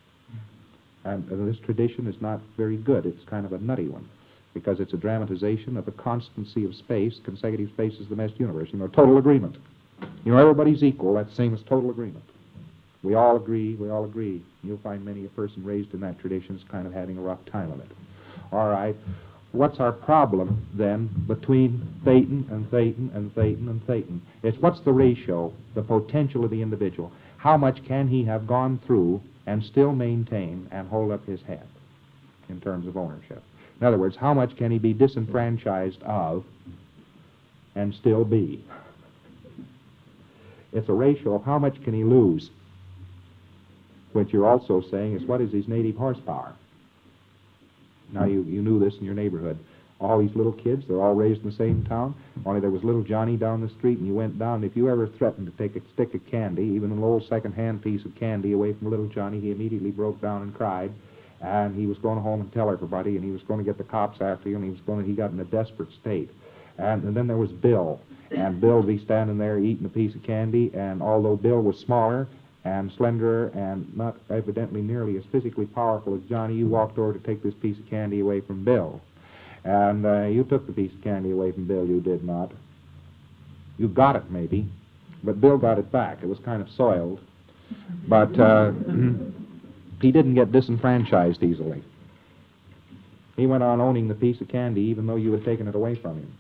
And this tradition is not very good. It's kind of a nutty one, because it's a dramatization of the constancy of space. Consecutive space is the best universe. You know, total agreement. You know, everybody's equal. That's the same as total agreement. We all agree, we all agree. You'll find many a person raised in that tradition is kind of having a rough time of it. All right. What's our problem, then, between Thetan and Thetan and Thetan and Thetan? It's what's the ratio, the potential of the individual? How much can he have gone through and still maintain and hold up his head in terms of ownership? In other words, how much can he be disenfranchised of and still be? It's a ratio of how much can he lose, which you're also saying is what is his native horsepower. Now, you knew this in your neighborhood. All these little kids, they're all raised in the same town, only there was little Johnny down the street, and you went down. If you ever threatened to take a stick of candy, even an old second-hand piece of candy away from little Johnny, he immediately broke down and cried, and he was going home and tell everybody, and he was going to get the cops after you, and he got in a desperate state. And then there was Bill, and Bill would be standing there eating a piece of candy, and although Bill was smaller and slenderer and not evidently nearly as physically powerful as Johnny, you walked over to take this piece of candy away from Bill. And you took the piece of candy away from Bill, you did not. You got it, maybe, but Bill got it back. It was kind of soiled. But he didn't get disenfranchised easily. He went on owning the piece of candy even though you had taken it away from him.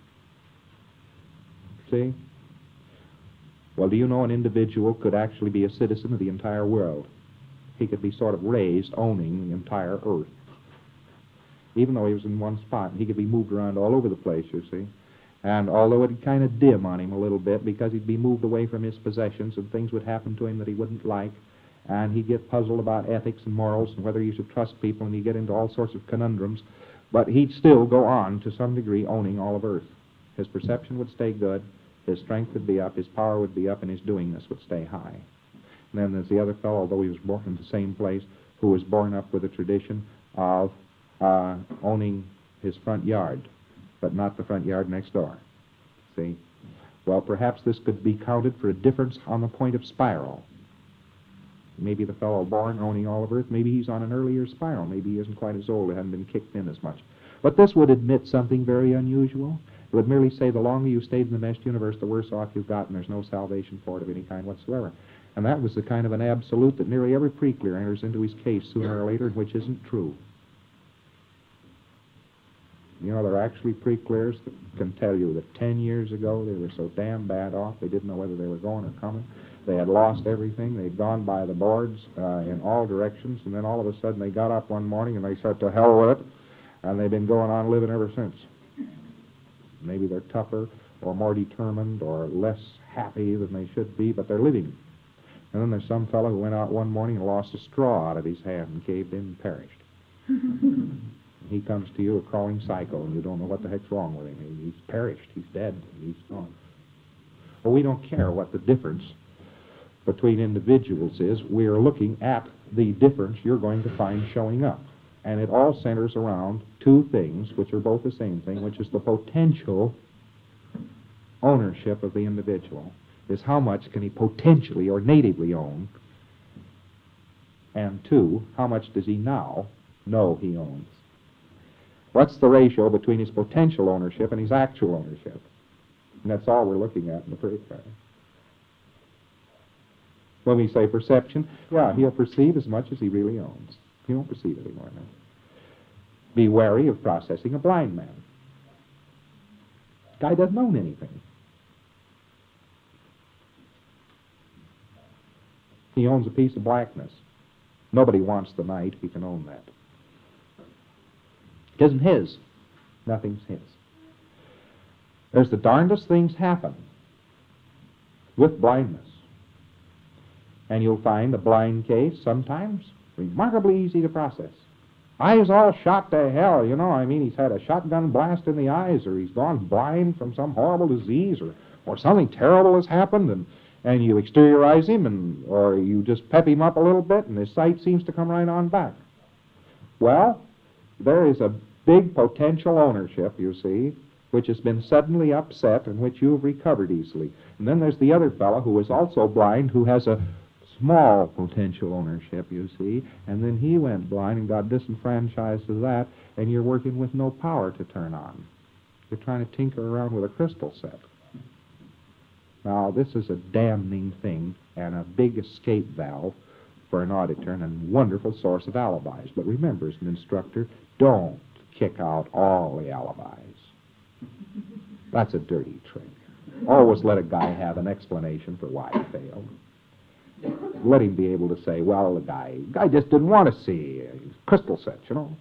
See? Well, do you know an individual could actually be a citizen of the entire world? He could be sort of raised owning the entire earth. Even though he was in one spot, he could be moved around all over the place, you see. And although it'd kind of dim on him a little bit because he'd be moved away from his possessions and things would happen to him that he wouldn't like, and he'd get puzzled about ethics and morals and whether he should trust people, and he'd get into all sorts of conundrums, but he'd still go on to some degree owning all of earth. His perception would stay good, his strength would be up, his power would be up, and his doingness would stay high. And then there's the other fellow, although he was born in the same place, who was born up with a tradition of owning his front yard, but not the front yard next door. See? Well, perhaps this could be counted for a difference on the point of spiral. Maybe the fellow born owning all of earth, maybe he's on an earlier spiral. Maybe he isn't quite as old, it hadn't been kicked in as much. But this would admit something very unusual. It would merely say the longer you stayed in the meshed universe, the worse off you've gotten. There's no salvation for it of any kind whatsoever. And that was the kind of an absolute that nearly every pre-clear enters into his case sooner or later, which isn't true. You know, there are actually pre-clears that can tell you that 10 years ago they were so damn bad off, they didn't know whether they were going or coming. They had lost everything. They'd gone by the boards in all directions, and then all of a sudden they got up one morning and they said, to hell with it, and they've been going on living ever since. Maybe they're tougher or more determined or less happy than they should be, but they're living. And then there's some fellow who went out one morning and lost a straw out of his hand and caved in and perished. He comes to you a crawling psycho, and you don't know what the heck's wrong with him. He's perished. He's dead. He's gone. Well, we don't care what the difference between individuals is. We are looking at the difference you're going to find showing up. And it all centers around two things, which are both the same thing, which is the potential ownership of the individual, is how much can he potentially or natively own, and two, how much does he now know he owns. What's the ratio between his potential ownership and his actual ownership? And that's all we're looking at in the pre-clear. When we say perception, yeah, he'll perceive as much as he really owns. He won't perceive any more now. Be wary of processing a blind man. Guy doesn't own anything. He owns a piece of blackness. Nobody wants the night. He can own that. It isn't his. Nothing's his. There's the darndest things happen with blindness. And you'll find a blind case sometimes remarkably easy to process. Eyes all shot to hell, you know. I mean, he's had a shotgun blast in the eyes, or he's gone blind from some horrible disease, or something terrible has happened, and you exteriorize him, or you just pep him up a little bit, and his sight seems to come right on back. Well, there is a big potential ownership, you see, which has been suddenly upset and which you have recovered easily. And then there's the other fellow who is also blind, who has a small potential ownership, you see, and then he went blind and got disenfranchised of that, and you're working with no power to turn on. You're trying to tinker around with a crystal set. Now, this is a damning thing and a big escape valve for an auditor and a wonderful source of alibis. But remember, as an instructor, don't kick out all the alibis. That's a dirty trick. Always let a guy have an explanation for why he failed. Let him be able to say, well, the guy just didn't want to see crystal sets, you know.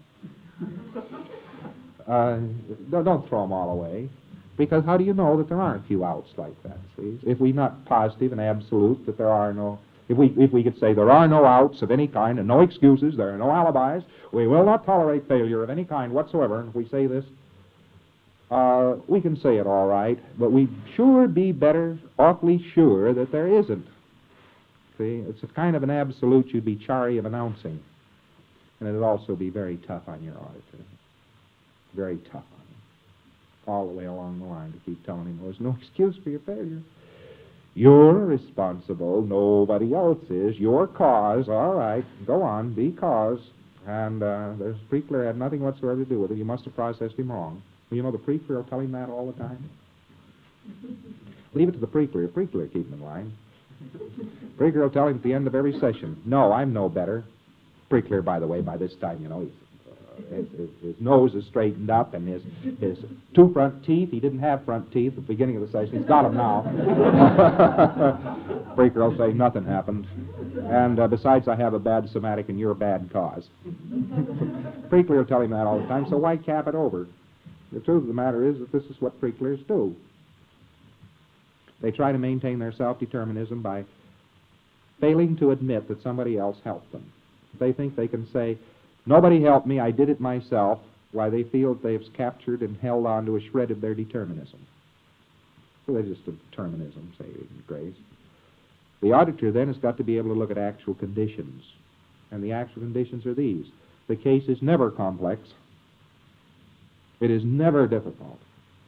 Don't throw them all away, because how do you know that there aren't a few outs like that, see? If we're not positive and absolute that there are no, if we could say there are no outs of any kind and no excuses, there are no alibis, we will not tolerate failure of any kind whatsoever, and if we say this, we can say it all right, but we'd sure be better, awfully sure that there isn't. See, it's a kind of an absolute you'd be chary of announcing. And it'd also be very tough on your auditor. Very tough on him. All the way along the line to keep telling him there's no excuse for your failure. You're responsible. Nobody else is. Your cause. All right. Go on. Be cause. And there's pre-clear had nothing whatsoever to do with it. You must have processed him wrong. Well, you know, the pre-clear will tell him that all the time. Leave it to the pre-clear. Pre-clear keep him in line. Pre-clear will tell him at the end of every session, no, I'm no better. Pre-clear, by the way, by this time, you know, his nose is straightened up, and his two front teeth, he didn't have front teeth at the beginning of the session. He's got them now. Pre-clear will say, nothing happened. And besides, I have a bad somatic, and you're a bad cause. Pre-clear will tell him that all the time, so why cap it over? The truth of the matter is that this is what pre-clears do. They try to maintain their self-determinism by failing to admit that somebody else helped them. They think they can say, nobody helped me, I did it myself, while they feel that they've captured and held on to a shred of their determinism. Religious determinism, saving grace. The auditor then has got to be able to look at actual conditions. And the actual conditions are these. The case is never complex. It is never difficult.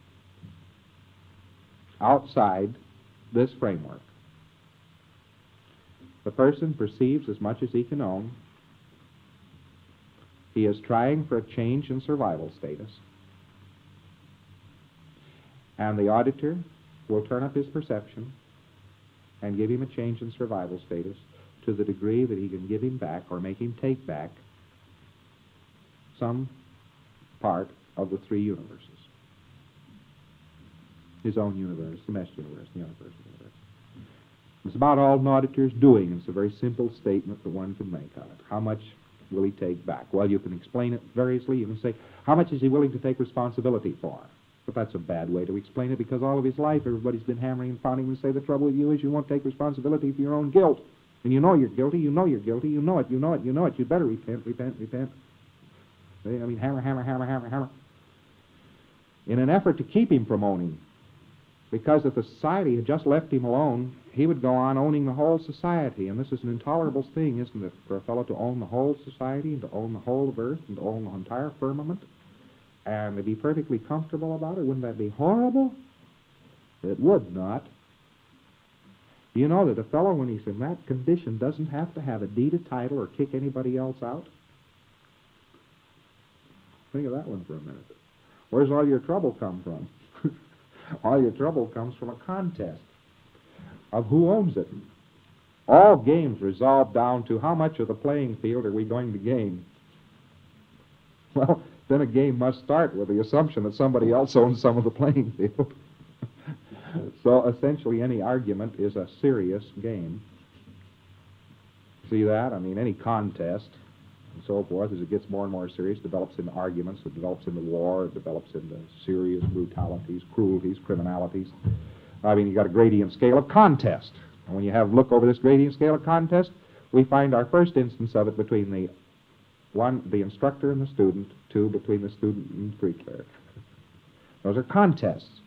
Outside this framework, the person perceives as much as he can own. He is trying for a change in survival status. And the auditor will turn up his perception and give him a change in survival status to the degree that he can give him back or make him take back some part of the three universes. His own universe, the mesh universe, the universal universe. It's about all an auditor's doing. It's a very simple statement that one can make of it. How much will he take back? Well, you can explain it variously. You can say, how much is he willing to take responsibility for? But that's a bad way to explain it, because all of his life everybody's been hammering and pounding and say the trouble with you is you won't take responsibility for your own guilt. And you know you're guilty, you know you're guilty, you know it, you know it, you know it. You better repent, repent, repent. See? I mean, hammer, hammer, hammer, hammer, hammer. In an effort to keep him from owning. Because if the society had just left him alone, he would go on owning the whole society. And this is an intolerable thing, isn't it, for a fellow to own the whole society and to own the whole of Earth and to own the entire firmament and to be perfectly comfortable about it? Wouldn't that be horrible? It would not. Do you know that a fellow, when he's in that condition, doesn't have to have a deed of title or kick anybody else out? Think of that one for a minute. Where's all your trouble come from? All your trouble comes from a contest of who owns it. All games resolve down to how much of the playing field are we going to gain. Well, then a game must start with the assumption that somebody else owns some of the playing field. So essentially any argument is a serious game. See that? I mean, any contest and so forth, as it gets more and more serious, develops into arguments, it develops into war, it develops into serious brutalities, cruelties, criminalities. I mean, you got a gradient scale of contest. And when you have a look over this gradient scale of contest, we find our first instance of it between the instructor and the student, two, between the student and the pre-clerk. Those are contests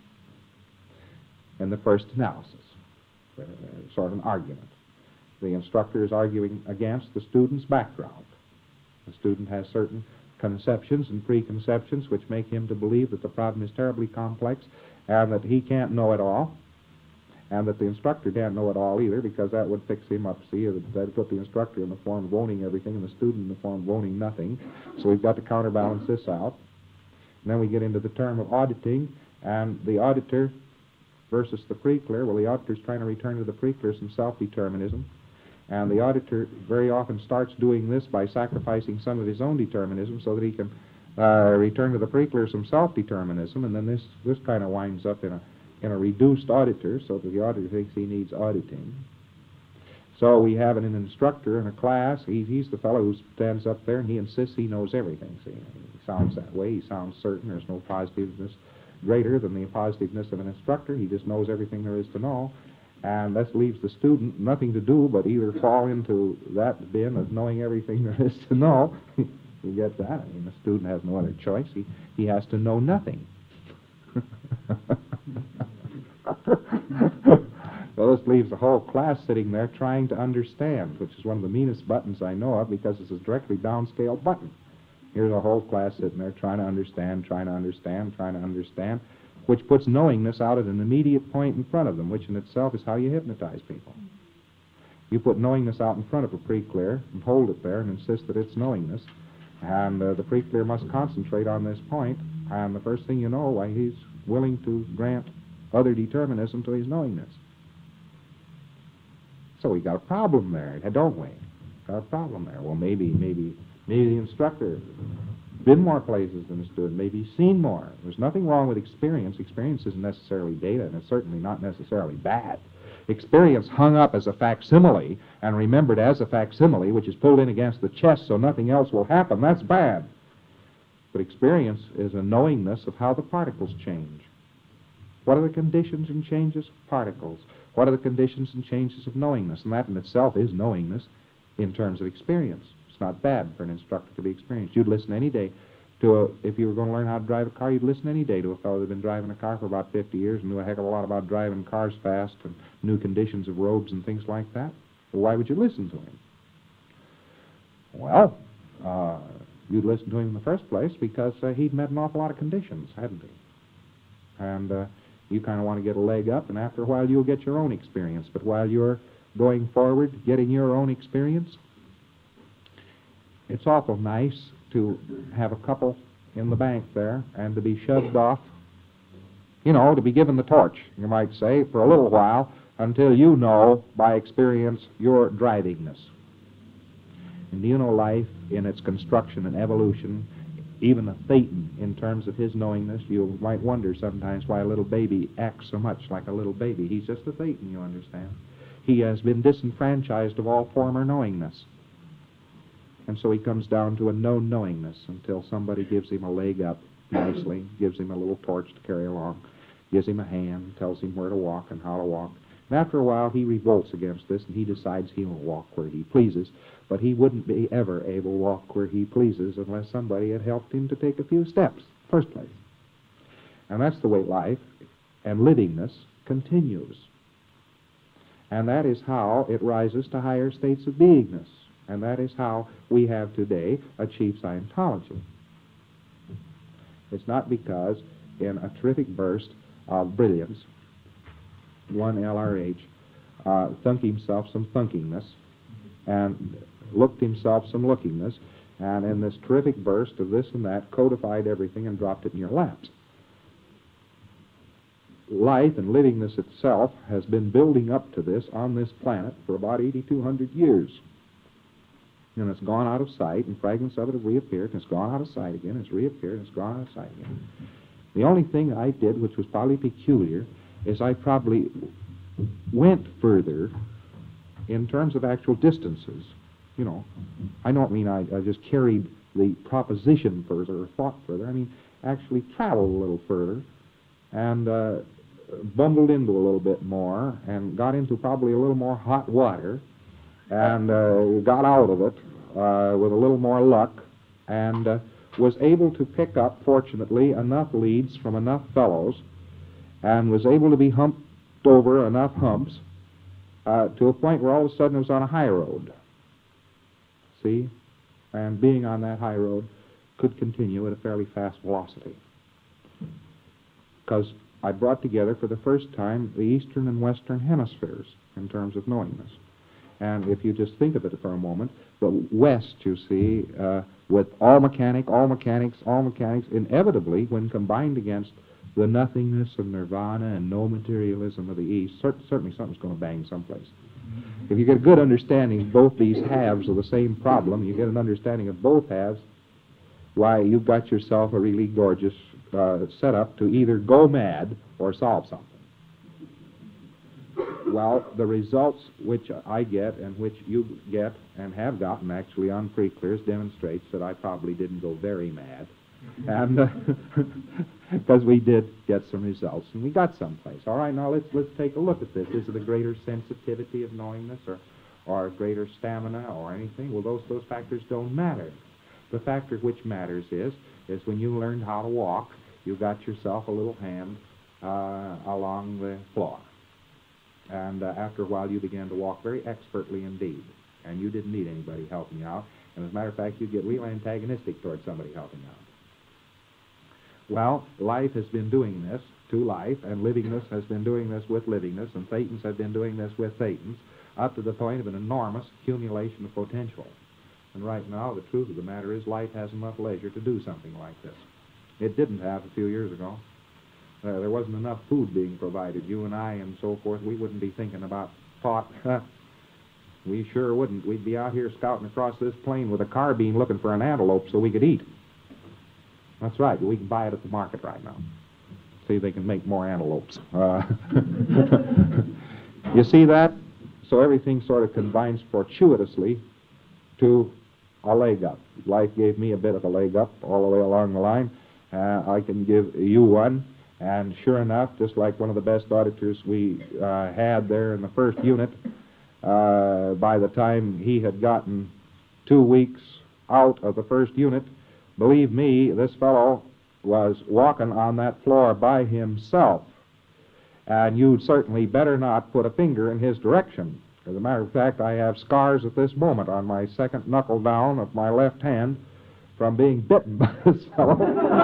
in the first analysis, sort of an argument. The instructor is arguing against the student's background. The student has certain conceptions and preconceptions which make him to believe that the problem is terribly complex and that he can't know it all, and that the instructor can't know it all either, because that would fix him up. See, that would put the instructor in the form of owning everything and the student in the form of owning nothing. So we've got to counterbalance this out. And then we get into the term of auditing, and the auditor versus the pre-clear. Well, the auditor's trying to return to the pre-clear some self-determinism. And the auditor very often starts doing this by sacrificing some of his own determinism so that he can return to the pre-clear some self-determinism, and then this kind of winds up in a reduced auditor, so that the auditor thinks he needs auditing. So we have an instructor in a class. He's the fellow who stands up there and he insists he knows everything. See, he sounds that way. He sounds certain. There's no positiveness greater than the positiveness of an instructor. He just knows everything there is to know. And this leaves the student nothing to do but either fall into that bin of knowing everything there is to know. You get that? I mean, the student has no other choice. He has to know nothing. So this leaves the whole class sitting there trying to understand, which is one of the meanest buttons I know of, because it's a directly downscale button. Here's a whole class sitting there trying to understand, which puts knowingness out at an immediate point in front of them, which in itself is how you hypnotize people. You put knowingness out in front of a pre-clear and hold it there and insist that it's knowingness, and the pre-clear must concentrate on this point, and the first thing you know, why, he's willing to grant other determinism to his knowingness. So we got a problem there, don't we? Got a problem there. Well, maybe the instructor been more places than the student, maybe seen more. There's nothing wrong with experience. Experience isn't necessarily data, and it's certainly not necessarily bad. Experience hung up as a facsimile and remembered as a facsimile, which is pulled in against the chest so nothing else will happen, that's bad. But experience is a knowingness of how the particles change. What are the conditions and changes of particles? What are the conditions and changes of knowingness? And that in itself is knowingness in terms of experience. It's not bad for an instructor to be experienced. You'd listen any day to if you were going to learn how to drive a car, you'd listen any day to a fellow that had been driving a car for about 50 years and knew a heck of a lot about driving cars fast and knew conditions of roads and things like that. Well, why would you listen to him? Well, you'd listen to him in the first place because he'd met an awful lot of conditions, hadn't he? And you kind of want to get a leg up, and after a while you'll get your own experience. But while you're going forward, getting your own experience, it's awful nice to have a couple in the bank there and to be shoved off, you know, to be given the torch, you might say, for a little while until you know by experience your drivingness. And do you know life in its construction and evolution, even a Thetan in terms of his knowingness? You might wonder sometimes why a little baby acts so much like a little baby. He's just a Thetan, you understand. He has been disenfranchised of all former knowingness. And so he comes down to a no knowingness until somebody gives him a leg up nicely, gives him a little torch to carry along, gives him a hand, tells him where to walk and how to walk. And after a while he revolts against this and he decides he'll walk where he pleases. But he wouldn't be ever able to walk where he pleases unless somebody had helped him to take a few steps, first place. And that's the way life and livingness continues. And that is how it rises to higher states of beingness. And that is how we have today achieved Scientology. It's not because in a terrific burst of brilliance, one LRH thunk himself some thunkingness and looked himself some lookingness, and in this terrific burst of this and that, codified everything and dropped it in your laps. Life and livingness itself has been building up to this on this planet for about 8,200 years. And it's gone out of sight, and fragments of it have reappeared, and it's gone out of sight again, it's reappeared, and it's gone out of sight again. The only thing I did, which was probably peculiar, is I probably went further in terms of actual distances. You know, I don't mean I just carried the proposition further or thought further. I mean, actually traveled a little further and bumbled into a little bit more and got into probably a little more hot water and got out of it with a little more luck and was able to pick up, fortunately, enough leads from enough fellows and was able to be humped over enough humps to a point where all of a sudden it was on a high road. See? And being on that high road could continue at a fairly fast velocity. Because I brought together for the first time the eastern and western hemispheres in terms of knowingness. And if you just think of it for a moment, the West, you see, with all mechanics, inevitably, when combined against the nothingness of nirvana and no materialism of the East, certainly something's going to bang someplace. If you get a good understanding of both these halves of the same problem, you get an understanding of both halves, why, you've got yourself a really gorgeous setup to either go mad or solve something. Well, the results which I get and which you get and have gotten actually on pre-clears demonstrates that I probably didn't go very mad. And because we did get some results and we got someplace. All right, now let's take a look at this. Is it a greater sensitivity of knowingness or greater stamina or anything? Well, those factors don't matter. The factor which matters is when you learned how to walk, you got yourself a little hand along the floor. And after a while, you began to walk very expertly indeed. And you didn't need anybody helping you out. And as a matter of fact, you'd get real antagonistic towards somebody helping out. Well, life has been doing this to life, and livingness has been doing this with livingness, and Thetans have been doing this with Thetans, up to the point of an enormous accumulation of potential. And right now, the truth of the matter is life has enough leisure to do something like this. It didn't have a few years ago. There wasn't enough food being provided. You and I and so forth, we wouldn't be thinking about thought. We sure wouldn't. We'd be out here scouting across this plain with a carbine looking for an antelope so we could eat. That's right. We can buy it at the market right now. See if they can make more antelopes. You see that? So everything sort of combines fortuitously to a leg up. Life gave me a bit of a leg up all the way along the line. I can give you one. And sure enough, just like one of the best auditors we had there in the first unit, by the time he had gotten 2 weeks out of the first unit, believe me, this fellow was walking on that floor by himself. And you'd certainly better not put a finger in his direction. As a matter of fact, I have scars at this moment on my second knuckle down of my left hand from being bitten by this fellow.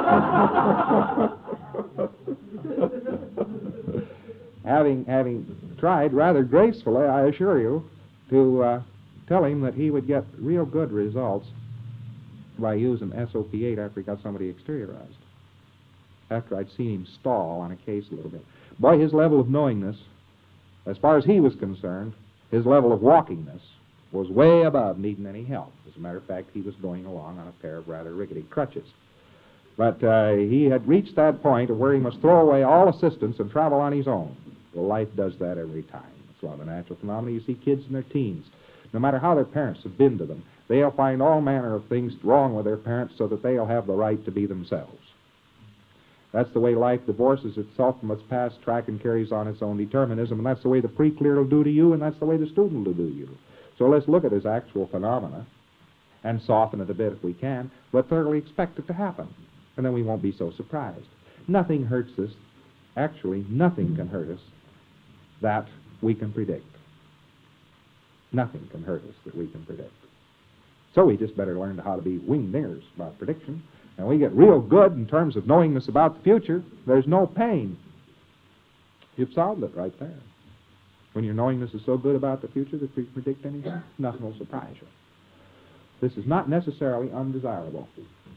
having tried rather gracefully, I assure you, to tell him that he would get real good results by using SOP-8 after he got somebody exteriorized. After I'd seen him stall on a case a little bit. Boy, his level of knowingness, as far as he was concerned, his level of walkingness was way above needing any help. As a matter of fact, he was going along on a pair of rather rickety crutches. But he had reached that point of where he must throw away all assistance and travel on his own. Well, life does that every time. It's one of the natural phenomena. You see kids in their teens. No matter how their parents have been to them, they'll find all manner of things wrong with their parents so that they'll have the right to be themselves. That's the way life divorces itself from its past track and carries on its own determinism, and that's the way the pre-clear will do to you, and that's the way the student will do to you. So let's look at his actual phenomena and soften it a bit if we can, but thoroughly expect it to happen, and then we won't be so surprised. Nothing hurts us, actually nothing can hurt us that we can predict. Nothing can hurt us that we can predict. So we just better learn how to be wing-dingers about prediction. And we get real good in terms of knowingness about the future. There's no pain. You've solved it right there. When your knowingness is so good about the future that you can predict anything, nothing will surprise you. This is not necessarily undesirable.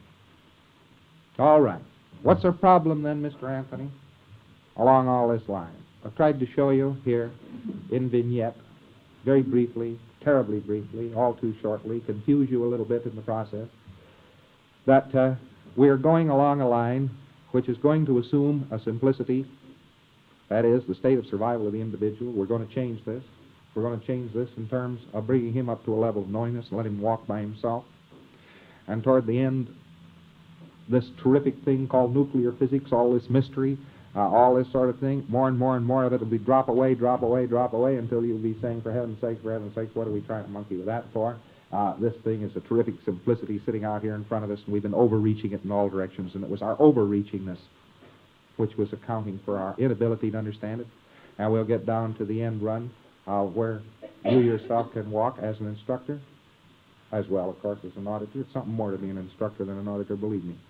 All right. What's our problem then, Mr. Anthony, along all this line? I've tried to show you here in vignette, very briefly, terribly briefly, all too shortly, confuse you a little bit in the process, that we are going along a line which is going to assume a simplicity, that is, the state of survival of the individual. We're going to change this. We're going to change this in terms of bringing him up to a level of knowingness and let him walk by himself. And toward the end, this terrific thing called nuclear physics, all this mystery, all this sort of thing, more and more and more of it will be drop away, drop away, drop away, until you'll be saying, for heaven's sake, what are we trying to monkey with that for? This thing is a terrific simplicity sitting out here in front of us, and we've been overreaching it in all directions, and it was our overreachingness which was accounting for our inability to understand it. And we'll get down to the end run where you yourself can walk as an instructor, as well, of course, as an auditor. It's something more to be an instructor than an auditor, believe me.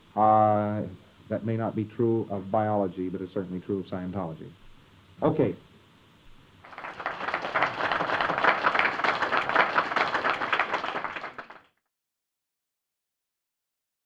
That may not be true of biology, but it's certainly true of Scientology. Okay.